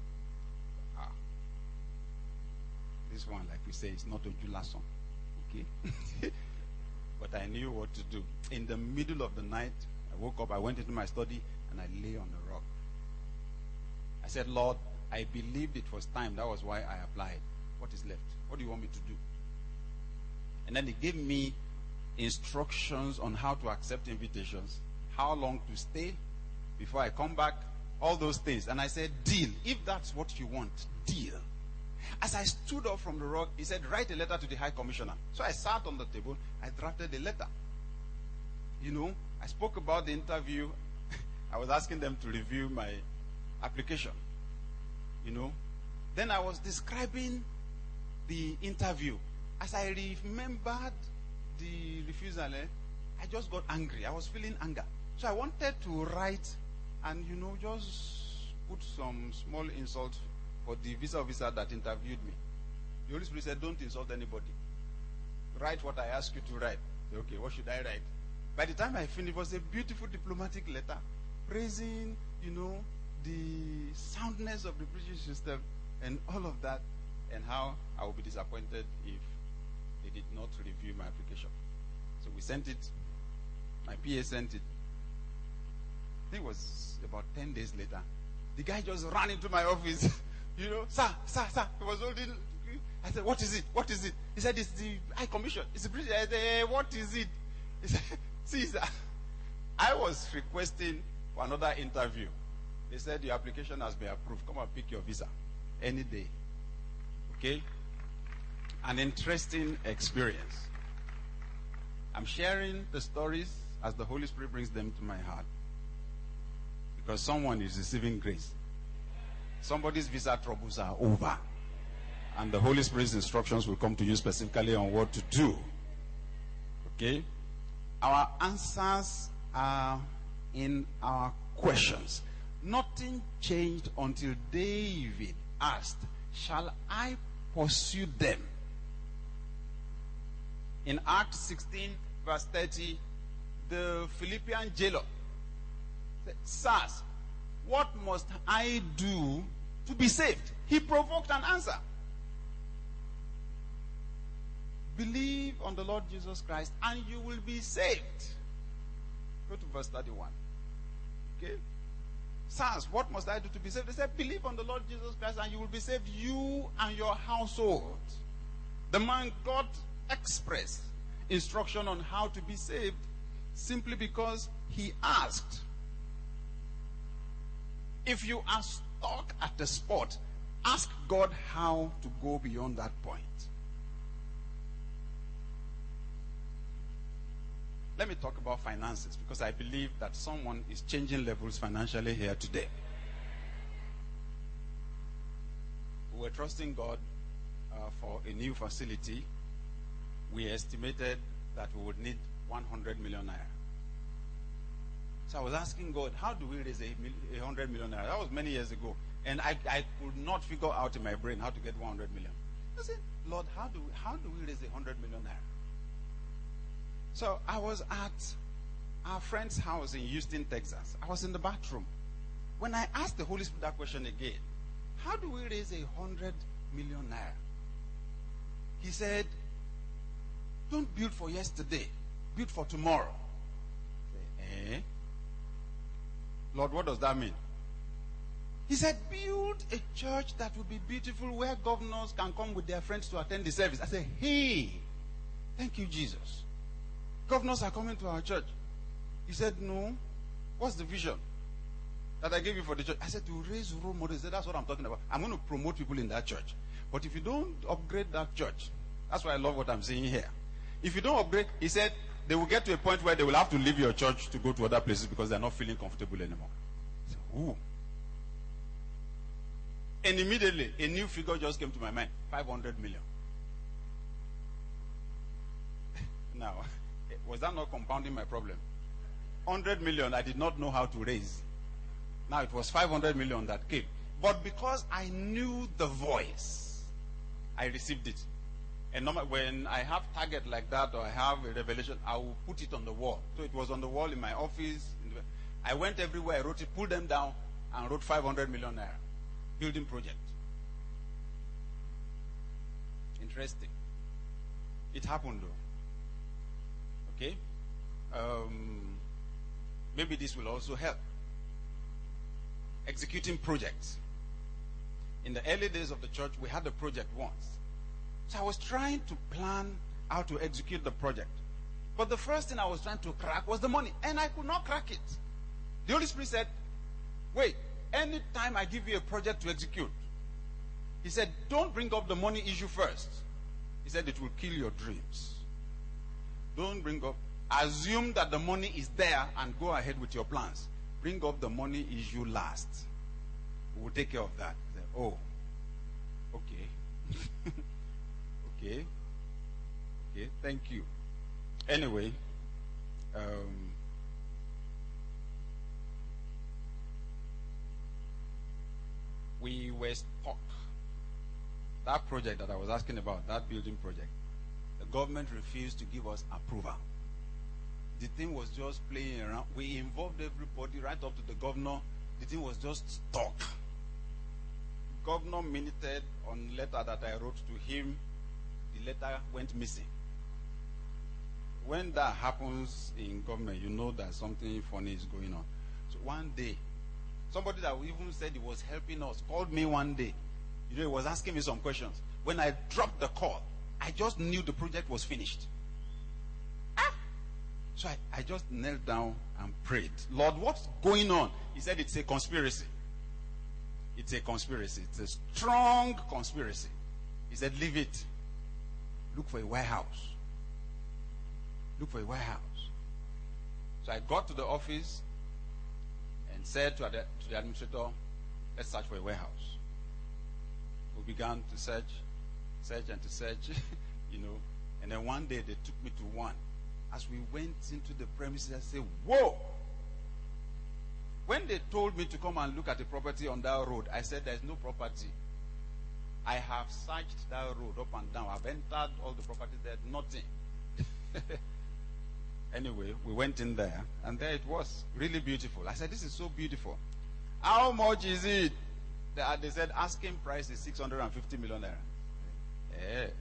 This one, like we say, is not Ojulason. Okay? But I knew what to do. In the middle of the night, I woke up, I went into my study, and I lay on the rock. I said, Lord, I believed it was time. That was why I applied. What is left? What do you want me to do? And then he gave me instructions on how to accept invitations, how long to stay before I come back, all those things. And I said, deal. If that's what you want, deal. As I stood up from the rock, he said, write a letter to the High Commissioner. So I sat on the table, I drafted a letter. You know, I spoke about the interview. I was asking them to review my application. You know, then I was describing the interview. As I remembered the refusal, I just got angry. I was feeling anger. So I wanted to write and, you know, just put some small insult for the visa officer that interviewed me. The Holy Spirit said, don't insult anybody. Write what I ask you to write. Okay, what should I write? By the time I finished, it was a beautiful diplomatic letter praising, you know, the soundness of the British system and all of that, and how I would be disappointed if they did not review my application. So we sent it. My PA sent it. I think it was about 10 days later. The guy just ran into my office. You know, sir. He was holding I said, what is it? What is it? He said, it's the High Commission. It's the British. I said, what is it? He said, see, sir, I was requesting for another interview. They said, your application has been approved. Come and pick your visa any day. Okay? An interesting experience. I'm sharing the stories as the Holy Spirit brings them to my heart. Because someone is receiving grace. Somebody's visa troubles are over. And the Holy Spirit's instructions will come to you specifically on what to do. Okay? Our answers are in our questions. Nothing changed until David asked, shall I pursue them? In Acts 16, verse 30, the Philippian jailer said, sirs, what must I do to be saved? He provoked an answer. Believe on the Lord Jesus Christ and you will be saved. Go to verse 31. Okay? Sirs, what must I do to be saved? They said, believe on the Lord Jesus Christ and you will be saved, you and your household. The man got express instruction on how to be saved simply because he asked. If you are stuck at the spot, ask God how to go beyond that point. Let me talk about finances because I believe that someone is changing levels financially here today. We were trusting God for a new facility. We estimated that we would need 100 million naira. So I was asking God, how do we raise 100 million naira? That was many years ago. And I could not figure out in my brain how to get 100 million. I said, Lord, how do we raise 100 million naira? So I was at our friend's house in Houston, Texas. I was in the bathroom. When I asked the Holy Spirit that question again, how do we raise 100 million naira? He said, don't build for yesterday, build for tomorrow. I said, Lord, what does that mean? He said, build a church that will be beautiful where governors can come with their friends to attend the service. I said, hey, thank you, Jesus. Governors are coming to our church. He said, no. What's the vision that I gave you for the church? I said, to raise role models. He said, that's what I'm talking about. I'm going to promote people in that church. But if you don't upgrade that church, that's why I love what I'm saying here. If you don't upgrade, he said, they will get to a point where they will have to leave your church to go to other places because they're not feeling comfortable anymore. I said, ooh. And immediately, a new figure just came to my mind. 500 million. Now, was that not compounding my problem? 100 million I did not know how to raise. Now it was 500 million that came. But because I knew the voice, I received it. And when I have target like that or I have a revelation, I will put it on the wall. So it was on the wall in my office. I went everywhere, I wrote it, pulled them down, and wrote 500 million naira. Building project. Interesting. It happened though. Okay? Maybe this will also help. Executing projects. In the early days of the church, we had a project once. So I was trying to plan how to execute the project. But the first thing I was trying to crack was the money. And I could not crack it. The Holy Spirit said, wait, anytime I give you a project to execute, he said, don't bring up the money issue first. He said, it will kill your dreams. Don't bring up. Assume that the money is there and go ahead with your plans. Bring up the money issue last. We will take care of that. I said, oh, okay. Okay. Okay, thank you. Anyway, we were stuck. That project that I was asking about, that building project, the government refused to give us approval. The thing was just playing around. We involved everybody right up to the governor. The thing was just stuck. Governor minuted on letter that I wrote to him. The letter went missing. When that happens in government, you know that something funny is going on. So one day, somebody that even said he was helping us called me one day He was asking me some questions. When I dropped the call, I just knew the project was finished. So I just knelt down and prayed. Lord, what's going on? He said it's a conspiracy. It's a conspiracy. It's a strong conspiracy. He said, leave it. Look for a warehouse. Look for a warehouse. So I got to the office and said to the administrator, let's search for a warehouse. We began to search and to search, And then one day they took me to one. As we went into the premises, I said, whoa! When they told me to come and look at the property on that road, I said, there's no property. I have searched that road up and down. I've entered all the properties there, nothing. Anyway, we went in there, and there it was, really beautiful. I said, this is so beautiful. How much is it? They said, asking price is 650 million naira. Yeah.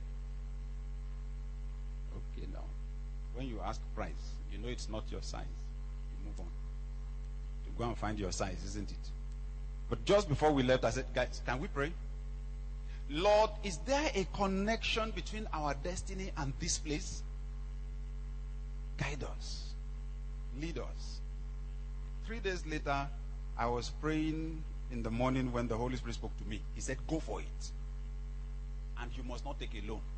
Okay, now. When you ask price, you know it's not your size. You move on. You go and find your size, isn't it? But just before we left, I said, guys, can we pray? Lord, is there a connection between our destiny and this place? Guide us. Lead us. 3 days later, I was praying in the morning when the Holy Spirit spoke to me. He said, go for it. And you must not take a loan.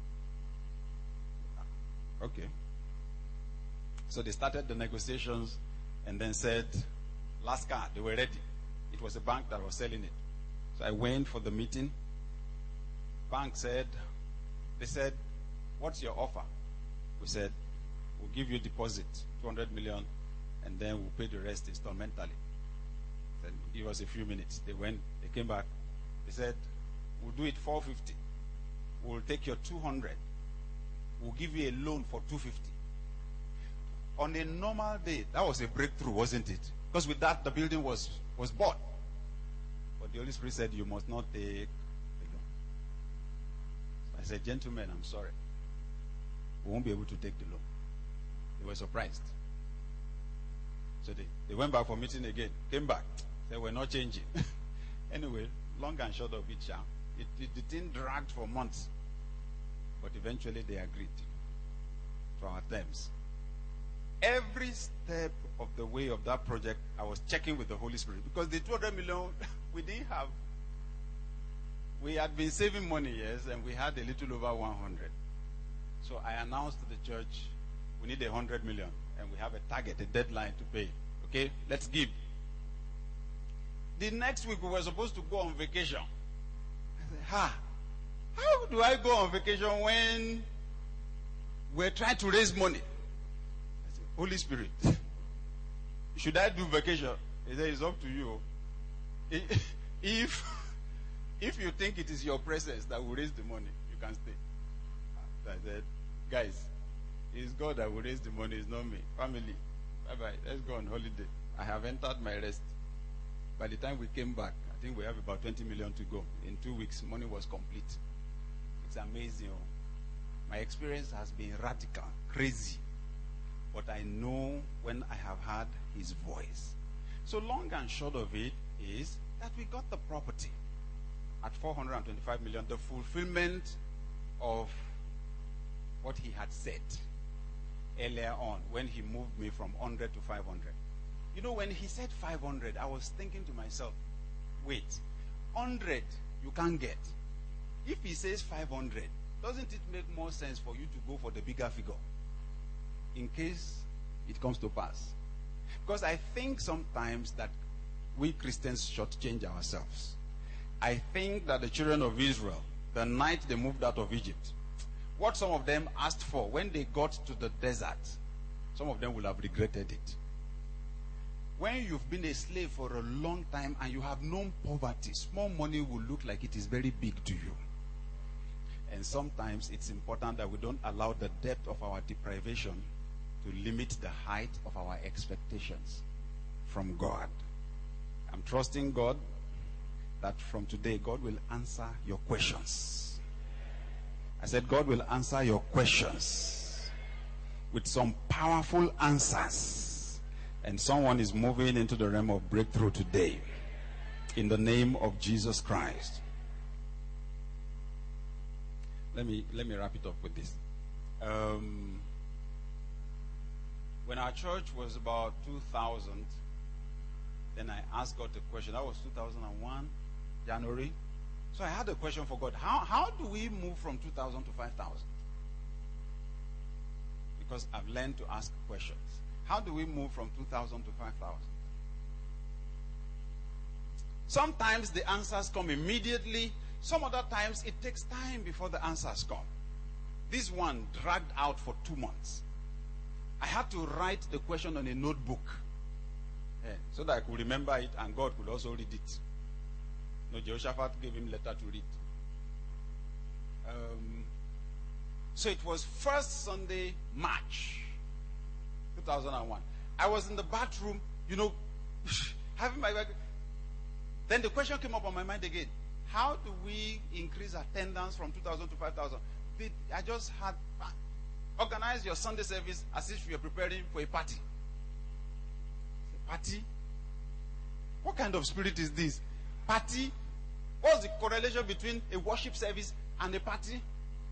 Okay. So they started the negotiations and then said, last car, they were ready. It was a bank that was selling it. So I went for the meeting. Bank said, they said, what's your offer? We said, we'll give you a deposit, 200 million, and then we'll pay the rest instrumentally. Then give us a few minutes. They went, they came back. They said, we'll do it 450. We'll take your 200. We'll give you a loan for 250. On a normal day, that was a breakthrough, wasn't it? Because with that, the building was bought. But the Holy Spirit said, you must not take the loan. So I said, gentlemen, I'm sorry. We won't be able to take the loan. They were surprised. So they went back for meeting again. Came back. Said, we're not changing. Anyway, long and short of it, the thing dragged for months. But eventually they agreed to our terms. Every step of the way of that project, I was checking with the Holy Spirit. Because the 200 million, we didn't have. We had been saving money, yes, and we had a little over 100. So I announced to the church, we need 100 million. And we have a target, a deadline to pay. Okay, let's give. The next week, we were supposed to go on vacation. I said, how do I go on vacation when we're trying to raise money? I said, Holy Spirit, should I do vacation? He said, it's up to you. If you think it is your presence that will raise the money, you can stay. So I said, guys, it's God that will raise the money, it's not me. Family, bye-bye, let's go on holiday. I have entered my rest. By the time we came back, I think we have about 20 million to go. In 2 weeks, money was complete. It's amazing. My experience has been radical, crazy. But I know when I have heard his voice. So long and short of it is that we got the property at 425 million, the fulfillment of what he had said earlier on when he moved me from 100 to 500. You know, when he said 500, I was thinking to myself, wait, 100 you can't get. If he says 500, doesn't it make more sense for you to go for the bigger figure in case it comes to pass? Because I think sometimes that we Christians shortchange ourselves. I think that the children of Israel, the night they moved out of Egypt, what some of them asked for when they got to the desert, some of them will have regretted it. When you've been a slave for a long time and you have known poverty, small money will look like it is very big to you. And sometimes it's important that we don't allow the depth of our deprivation to limit the height of our expectations from God. I'm trusting God that from today, God will answer your questions. I said, God will answer your questions with some powerful answers. And someone is moving into the realm of breakthrough today. In the name of Jesus Christ. let me wrap it up with this. When our church was about 2000, then I asked God the question. That was 2001, January. So I had a question for God. How do we move from 2,000 to 5,000? Because I've learned to ask questions. How do we move from 2,000 to 5,000? Sometimes the answers come immediately. Some other times it takes time before the answers come. This one dragged out for 2 months. I had to write the question on a notebook so that I could remember it and God could also read it. No, Jehoshaphat gave him letter to read. So it was first Sunday, March 2001. I was in the bathroom, having my... Then the question came up on my mind again. How do we increase attendance from 2,000 to 5,000? I just had... Organize your Sunday service as if you're preparing for a party. Party? What kind of spirit is this? Party? What's the correlation between a worship service and a party?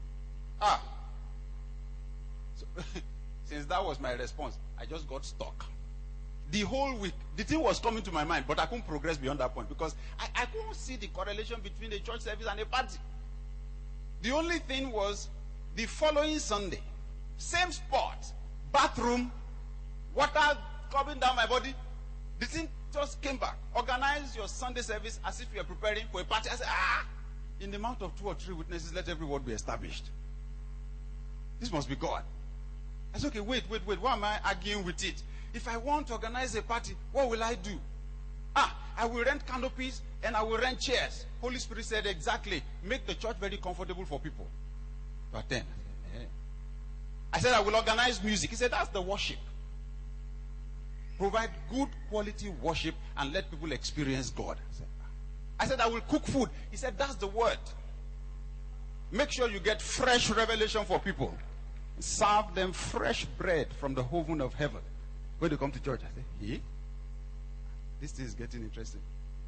So, since that was my response, I just got stuck. The whole week, the thing was coming to my mind, but I couldn't progress beyond that point because I couldn't see the correlation between a church service and a party. The only thing was the following Sunday, same spot, bathroom, water coming down my body. The thing just came back. Organize your Sunday service as if you are preparing for a party. I said, in the mouth of 2 or 3 witnesses, let every word be established. This must be God. I said, okay, wait. Why am I arguing with it? If I want to organize a party, what will I do? I will rent canopies and I will rent chairs. Holy Spirit said exactly. Make the church very comfortable for people to attend. I said, I will organize music. He said, that's the worship. Provide good quality worship and let people experience God. I said, I will cook food. He said, that's the word. Make sure you get fresh revelation for people. Serve them fresh bread from the oven of heaven. When they come to church, I say, this thing is getting interesting.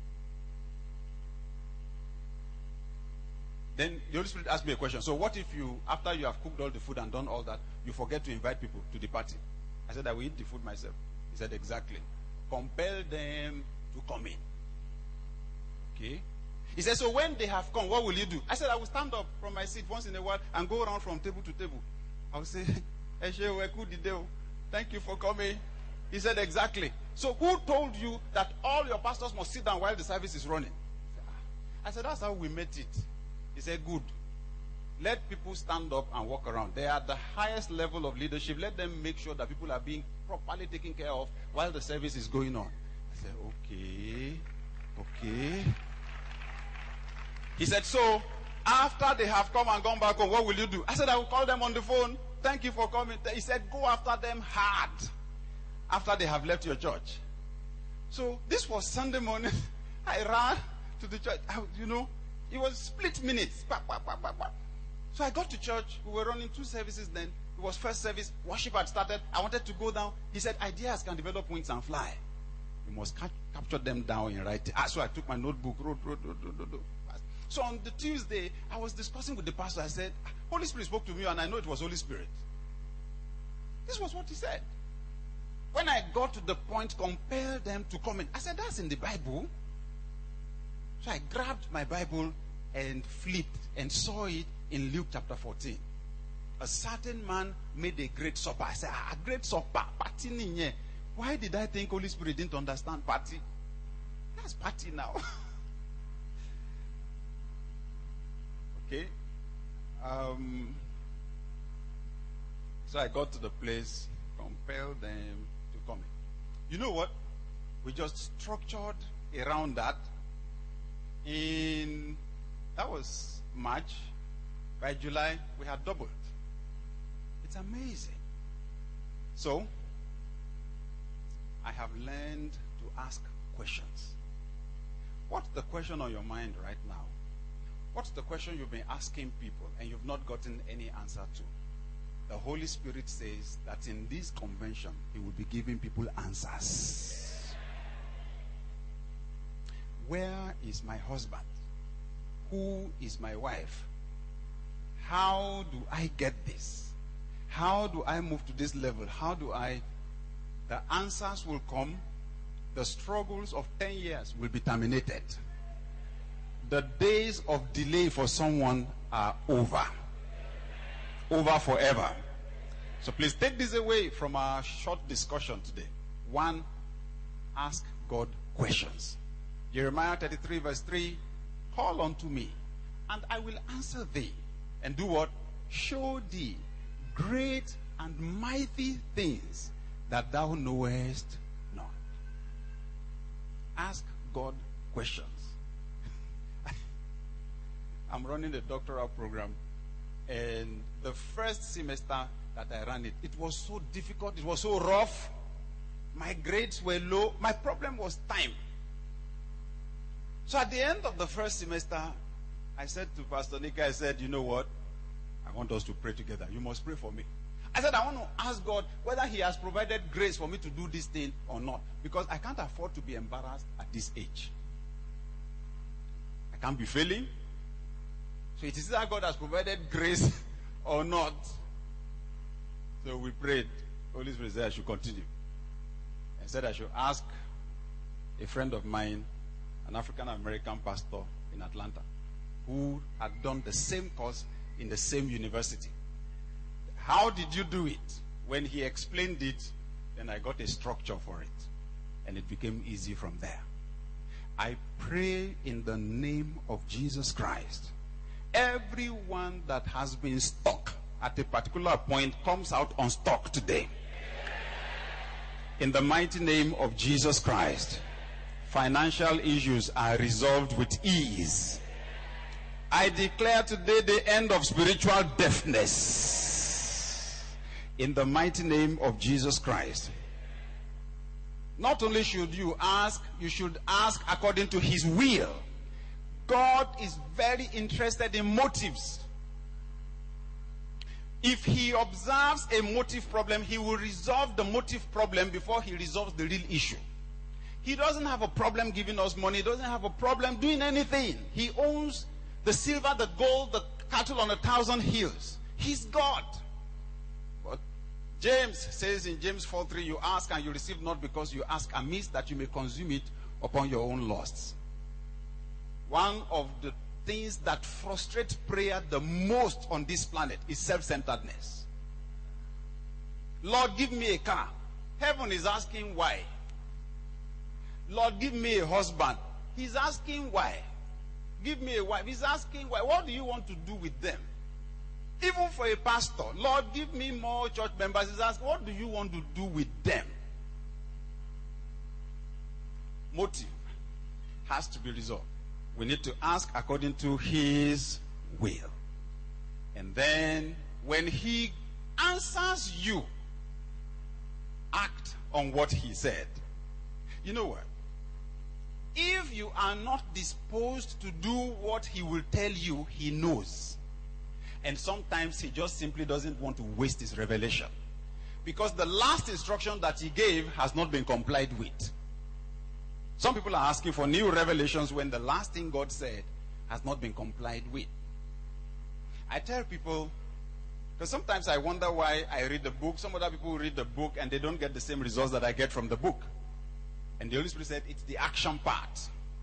Then the Holy Spirit asked me a question. So what if after you have cooked all the food and done all that, you forget to invite people to the party? I said, I will eat the food myself. He said, exactly. Compel them to come in. Okay? He said, so when they have come, what will you do? I said, I will stand up from my seat once in a while and go around from table to table. I will say, thank you for coming. He said, exactly. So who told you that all your pastors must sit down while the service is running? I said, that's how we met it. He said, good. Let people stand up and walk around. They are at the highest level of leadership. Let them make sure that people are being properly taken care of while the service is going on. I said, okay. He said, so after they have come and gone back home, what will you do? I said, I will call them on the phone. Thank you for coming. He said, go after them hard after they have left your church. So this was Sunday morning. I ran to the church. It was split minutes. So I got to church. We were running 2 services then. It was first service. Worship had started. I wanted to go down. He said, ideas can develop wings and fly. You must capture them down in writing. So I took my notebook, wrote. So on the Tuesday, I was discussing with the pastor. I said, Holy Spirit spoke to me and I know it was Holy Spirit. This was what he said. When I got to the point, compel them to come in. I said, that's in the Bible. So I grabbed my Bible and flipped and saw it in Luke chapter 14. A certain man made a great supper. I said, a great supper. Party ninye. Why did I think Holy Spirit didn't understand party? That's party now. Okay. So I got to the place, compelled them to come in. You know what? We just structured around that. That was March. By July, we had doubled. It's amazing. So, I have learned to ask questions. What's the question on your mind right now? What's the question you've been asking people and you've not gotten any answer to? The Holy Spirit says that in this convention, He will be giving people answers. Where is my husband? Who is my wife? how do I get this? How do I move to this level? How do I? The answers will come. The struggles of 10 years will be terminated. The days of delay for someone are over. Over forever. So please take this away from our short discussion today. 1, ask God questions. Jeremiah 33 verse 3, call unto me, and I will answer thee. And do what? Show thee great and mighty things that thou knowest not. Ask God questions. I'm running a doctoral program, and the first semester that I ran it, it was so difficult, it was so rough. My grades were low. My problem was time. So at the end of the first semester, I said to Pastor Nick, I said, you know what? I want us to pray together. You must pray for me. I said, I want to ask God whether he has provided grace for me to do this thing or not. Because I can't afford to be embarrassed at this age. I can't be failing. So it is either God has provided grace or not. So we prayed. Holy Spirit said I should continue. I said I should ask a friend of mine, an African-American pastor in Atlanta, who had done the same course in the same university. How did you do it? When he explained it, then I got a structure for it. And it became easy from there. I pray in the name of Jesus Christ. Everyone that has been stuck at a particular point comes out unstuck today. In the mighty name of Jesus Christ. Financial issues are resolved with ease. I declare today the end of spiritual deafness. In the mighty name of Jesus Christ. Not only should you ask, you should ask according to his will. God is very interested in motives. If he observes a motive problem, he will resolve the motive problem before he resolves the real issue. He doesn't have a problem giving us money. He doesn't have a problem doing anything. He owns the silver, the gold, the cattle on 1,000 hills. He's God. But James says in James 4:3, you ask and you receive not because you ask amiss, that you may consume it upon your own lusts. One of the things that frustrate prayer the most on this planet is self-centeredness. Lord, give me a car. Heaven is asking why. Lord, give me a husband. He's asking why. Give me a wife. He's asking why. What do you want to do with them? Even for a pastor, Lord, give me more church members. He's asking, what do you want to do with them? Motive has to be resolved. We need to ask according to his will. And then, when he answers you, act on what he said. You know what? If you are not disposed to do what he will tell you, he knows. And sometimes he just simply doesn't want to waste his revelation. Because the last instruction that he gave has not been complied with. Some people are asking for new revelations when the last thing God said has not been complied with. I tell people, because sometimes I wonder why I read the book. Some other people read the book and they don't get the same results that I get from the book. And the Holy Spirit said, it's the action part.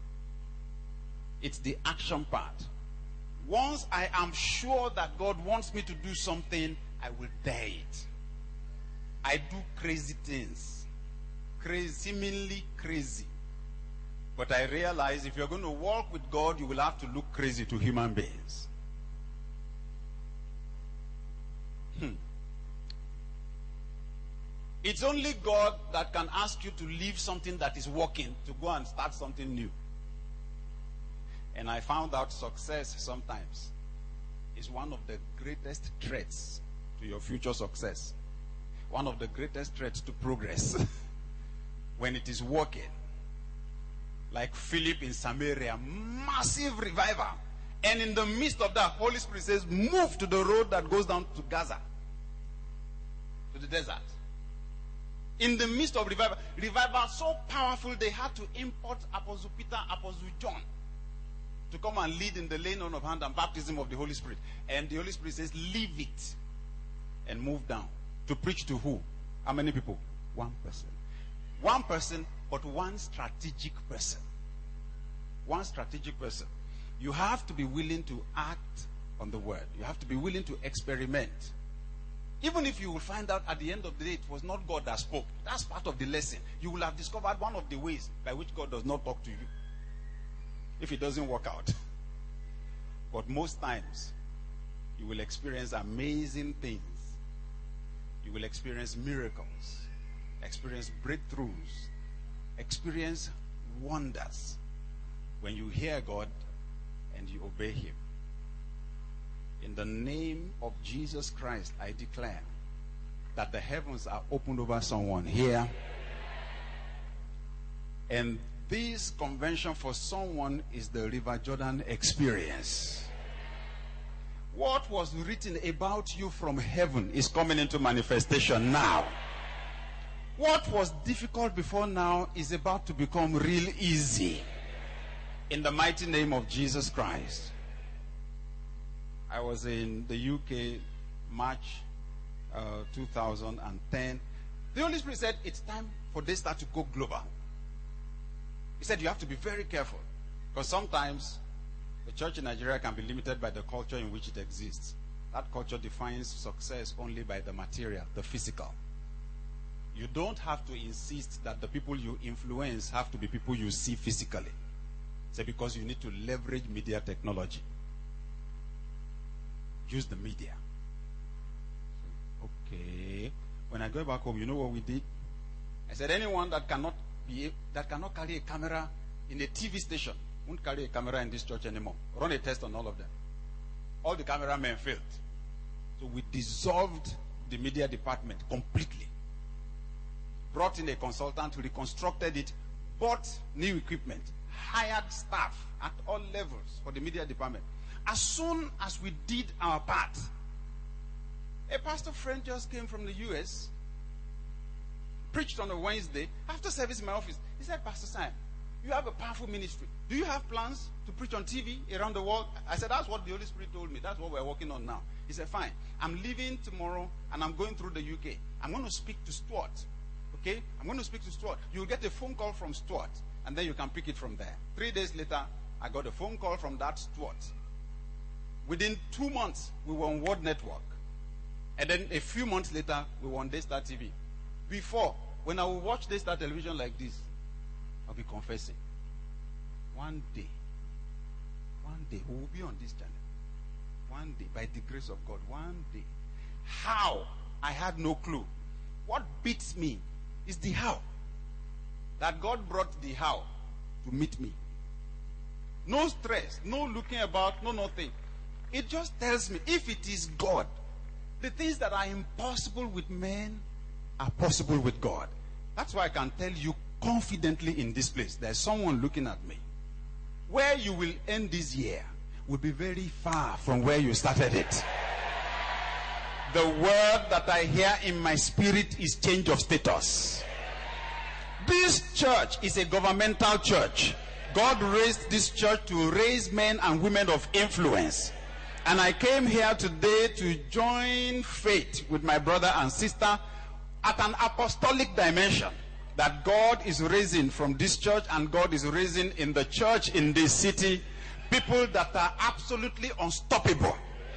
It's the action part. Once I am sure that God wants me to do something, I will dare it. I do crazy things. Crazy, seemingly crazy. But I realize if you're going to walk with God, you will have to look crazy to human beings. It's only God that can ask you to leave something that is working to go and start something new. And I found out success sometimes is one of the greatest threats to your future success. One of the greatest threats to progress. When it is working. Like Philip in Samaria, massive revival. And in the midst of that, Holy Spirit says, move to the road that goes down to Gaza. To the desert. In the midst of revival so powerful, they had to import Apostle Peter, Apostle John to to come and lead in the laying on of hand and baptism of the Holy Spirit. And the Holy Spirit says, leave it and move down. To preach to who? How many people? One person. One person, but one strategic person. One strategic person. You have to be willing to act on the word. You have to be willing to experiment. Even if you will find out at the end of the day it was not God that spoke. That's part of the lesson. You will have discovered one of the ways by which God does not talk to you. If it doesn't work out. But most times, you will experience amazing things. You will experience miracles. Experience breakthroughs. Experience wonders. When you hear God and you obey Him. In the name of Jesus Christ, I declare that the heavens are opened over someone here. And this convention for someone is the River Jordan experience. What was written about you from heaven is coming into manifestation now. What was difficult before now is about to become real easy. In the mighty name of Jesus Christ. I was in the UK March 2010. The Holy Spirit said it's time for Daystar to go global. He said you have to be very careful, because sometimes the church in Nigeria can be limited by the culture in which it exists. That culture defines success only by the material, the physical. You don't have to insist that the people you influence have to be people you see physically. Say because you need to leverage media technology. Use the media. Okay. When I go back home, you know what we did? I said anyone that cannot carry a camera in a TV station won't carry a camera in this church anymore. Run a test on all of them. All the cameramen failed. So we dissolved the media department completely. Brought in a consultant who reconstructed it, bought new equipment, hired staff at all levels for the media department. As soon as we did our part, a pastor friend just came from the US, preached on a Wednesday, after service in my office. He said, Pastor Sam, you have a powerful ministry. Do you have plans to preach on TV around the world? I said, that's what the Holy Spirit told me. That's what we're working on now. He said, fine. I'm leaving tomorrow and I'm going through the UK. I'm going to speak to Stuart. Okay? I'm going to speak to Stuart. You'll get a phone call from Stuart and then you can pick it from there. 3 days later, I got a phone call from that Stuart. Within 2 months, we were on World Network. And then a few months later, we were on Daystar TV. Before, when I would watch Daystar television like this, I'll be confessing. One day, we will be on this channel. One day, by the grace of God, one day. How? I had no clue. What beats me is the how. That God brought the how to meet me. No stress, no looking about, no nothing. It just tells me, if it is God, the things that are impossible with men are possible with God. That's why I can tell you confidently in this place, there's someone looking at me. Where you will end this year will be very far from where you started it. The word that I hear in my spirit is change of status. This church is a governmental church. God raised this church to raise men and women of influence. And I came here today to join faith with my brother and sister at an apostolic dimension that God is raising from this church, and God is raising in the church in this city people that are absolutely unstoppable.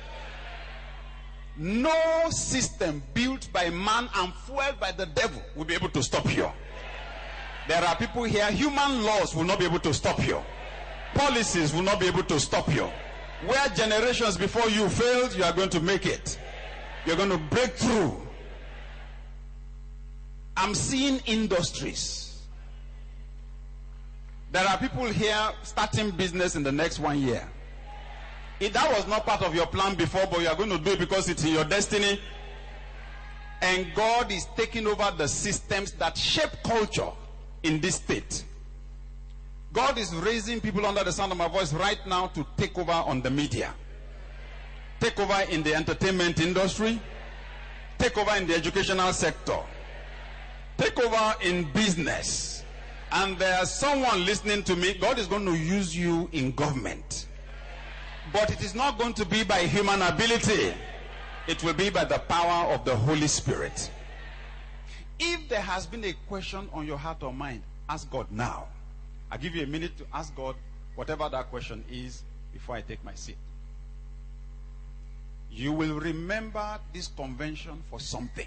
No system built by man and fueled by the devil will be able to stop you. There are people here, human laws will not be able to stop you. Policies will not be able to stop you. Where generations before you failed, you are going to make it. You're going to break through. I'm seeing industries. There are people here starting business in the next 1 year. If that was not part of your plan before, but you are going to do it because it's in your destiny. And God is taking over the systems that shape culture in this state. God is raising people under the sound of my voice right now to take over on the media. Take over in the entertainment industry. Take over in the educational sector. Take over in business. And there's someone listening to me. God is going to use you in government. But it is not going to be by human ability. It will be by the power of the Holy Spirit. If there has been a question on your heart or mind, ask God now. I'll give you a minute to ask God whatever that question is before I take my seat. You will remember this convention for something.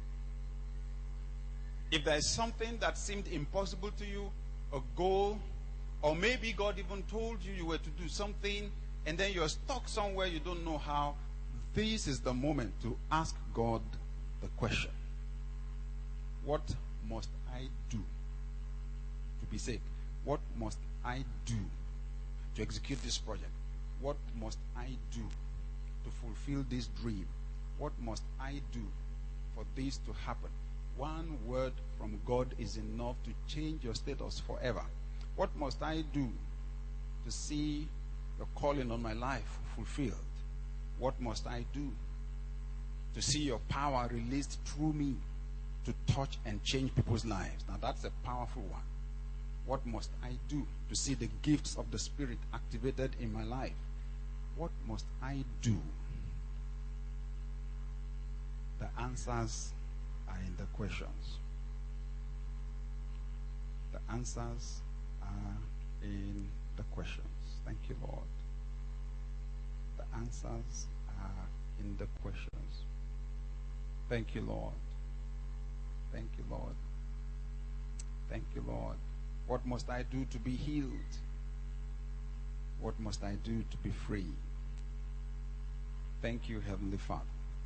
If there is something that seemed impossible to you, a goal, or maybe God even told you you were to do something, and then you're stuck somewhere you don't know how, this is the moment to ask God the question. What must I do to be saved? What must I do to execute this project? What must I do to fulfill this dream? What must I do for this to happen? One word from God is enough to change your status forever. What must I do to see the calling on my life fulfilled? What must I do to see your power released through me to touch and change people's lives? Now that's a powerful one. What must I do to see the gifts of the Spirit activated in my life? What must I do? The answers are in the questions. The answers are in the questions. Thank you, Lord. The answers are in the questions. Thank you, Lord. Thank you, Lord. Thank you, Lord. What must I do to be healed? What must I do to be free? Thank you, Heavenly Father.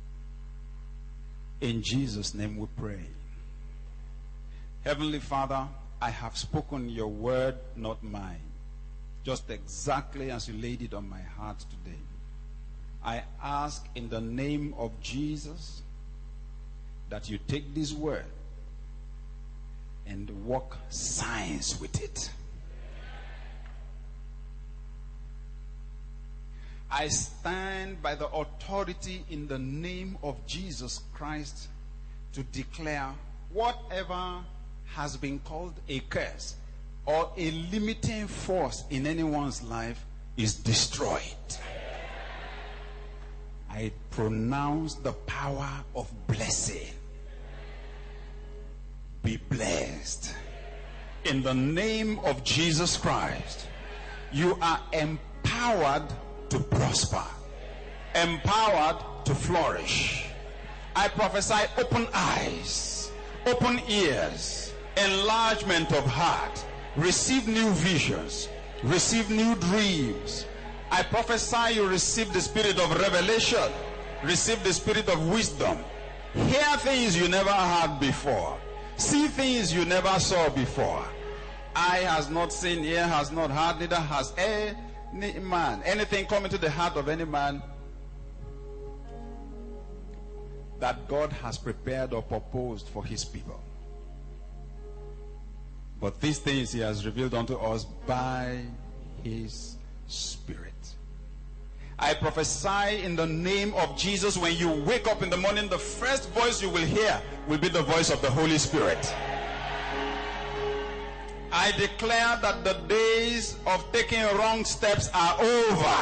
In Jesus' name we pray. Heavenly Father, I have spoken your word, not mine. Just exactly as you laid it on my heart today. I ask in the name of Jesus that you take this word and work science with it. I stand by the authority in the name of Jesus Christ to declare whatever has been called a curse or a limiting force in anyone's life is destroyed. I pronounce the power of blessing. Be blessed. In the name of Jesus Christ, you are empowered to prosper, empowered to flourish. I prophesy open eyes, open ears, enlargement of heart. Receive new visions, receive new dreams. I prophesy you receive the spirit of revelation, receive the spirit of wisdom. Hear things you never heard before. See things you never saw before. Eye has not seen, ear has not heard, neither has any man. Anything come into the heart of any man that God has prepared or proposed for his people. But these things he has revealed unto us by his Spirit. I prophesy in the name of Jesus, when you wake up in the morning, the first voice you will hear will be the voice of the Holy Spirit. I declare that the days of taking wrong steps are over.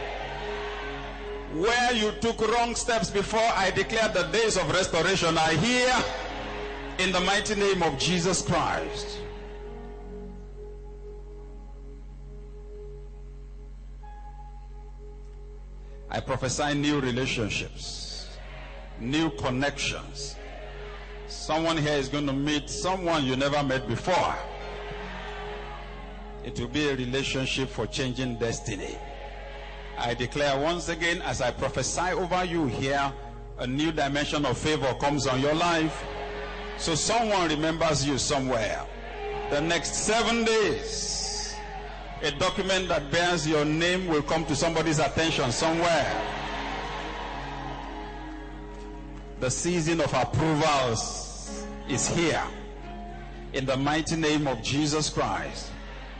Where you took wrong steps before, I declare the days of restoration are here in the mighty name of Jesus Christ. I prophesy new relationships, new connections. Someone here is going to meet someone you never met before. It will be a relationship for changing destiny. I declare once again, as I prophesy over you here, a new dimension of favor comes on your life. So someone remembers you somewhere. The next 7 days, a document that bears your name will come to somebody's attention somewhere. The season of approvals is here. In the mighty name of Jesus Christ.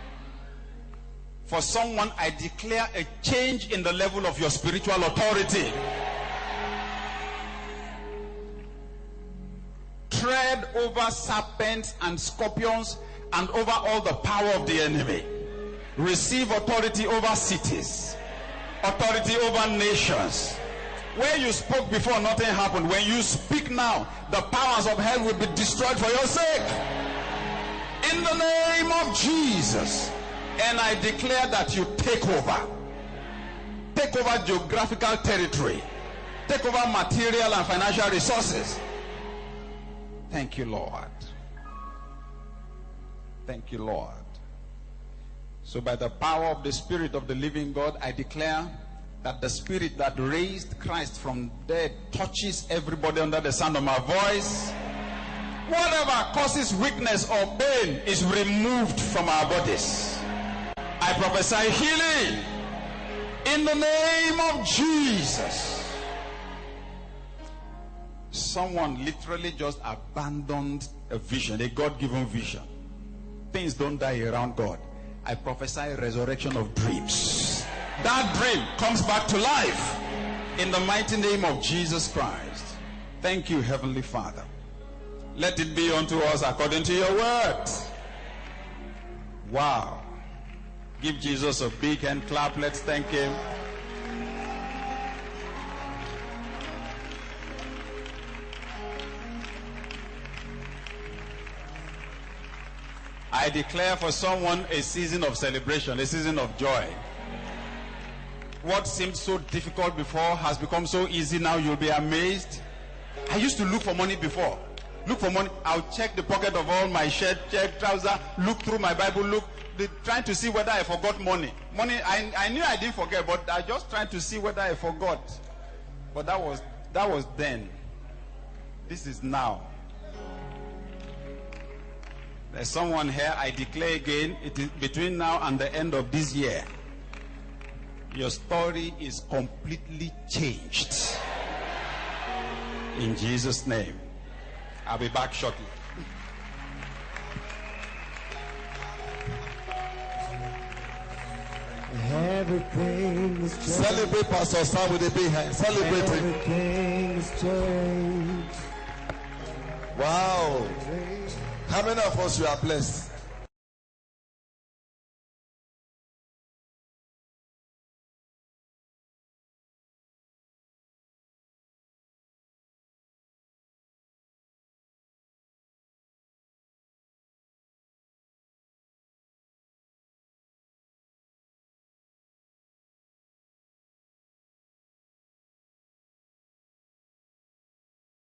For someone, I declare a change in the level of your spiritual authority. Tread over serpents and scorpions and over all the power of the enemy. Receive authority over cities. authority over nations. Where you spoke before, nothing happened. When you speak now, the powers of hell will be destroyed for your sake. In the name of Jesus. And I declare that you take over. Take over geographical territory. Take over material and financial resources. Thank you, Lord. Thank you, Lord. So by the power of the Spirit of the living God, I declare that the Spirit that raised Christ from dead touches everybody under the sound of my voice. Whatever causes weakness or pain is removed from our bodies. I prophesy healing in the name of Jesus. Someone literally just abandoned a vision, a God-given vision. Things don't die around God. I prophesy resurrection of dreams. That dream comes back to life in the mighty name of Jesus Christ. Thank you, Heavenly Father. Let it be unto us according to your word. Wow. Give Jesus a big hand clap. Let's thank him. I declare for someone a season of celebration, a season of joy. What seemed so difficult before has become so easy now. You'll be amazed. I used to look for money before. Look for money. I'll check the pocket of all my shirt, check trouser, look through my Bible, trying to see whether I forgot money. I knew I didn't forget, but I just trying to see whether I forgot. But that was then. This is now. There's someone here, I declare again, it is between now and the end of this year, your story is completely changed. In Jesus' name. I'll be back shortly. Everything is changed. Celebrate Pastor Sam with a big hand. Celebrate him. Everything is changed. Wow. How many of us you are blessed?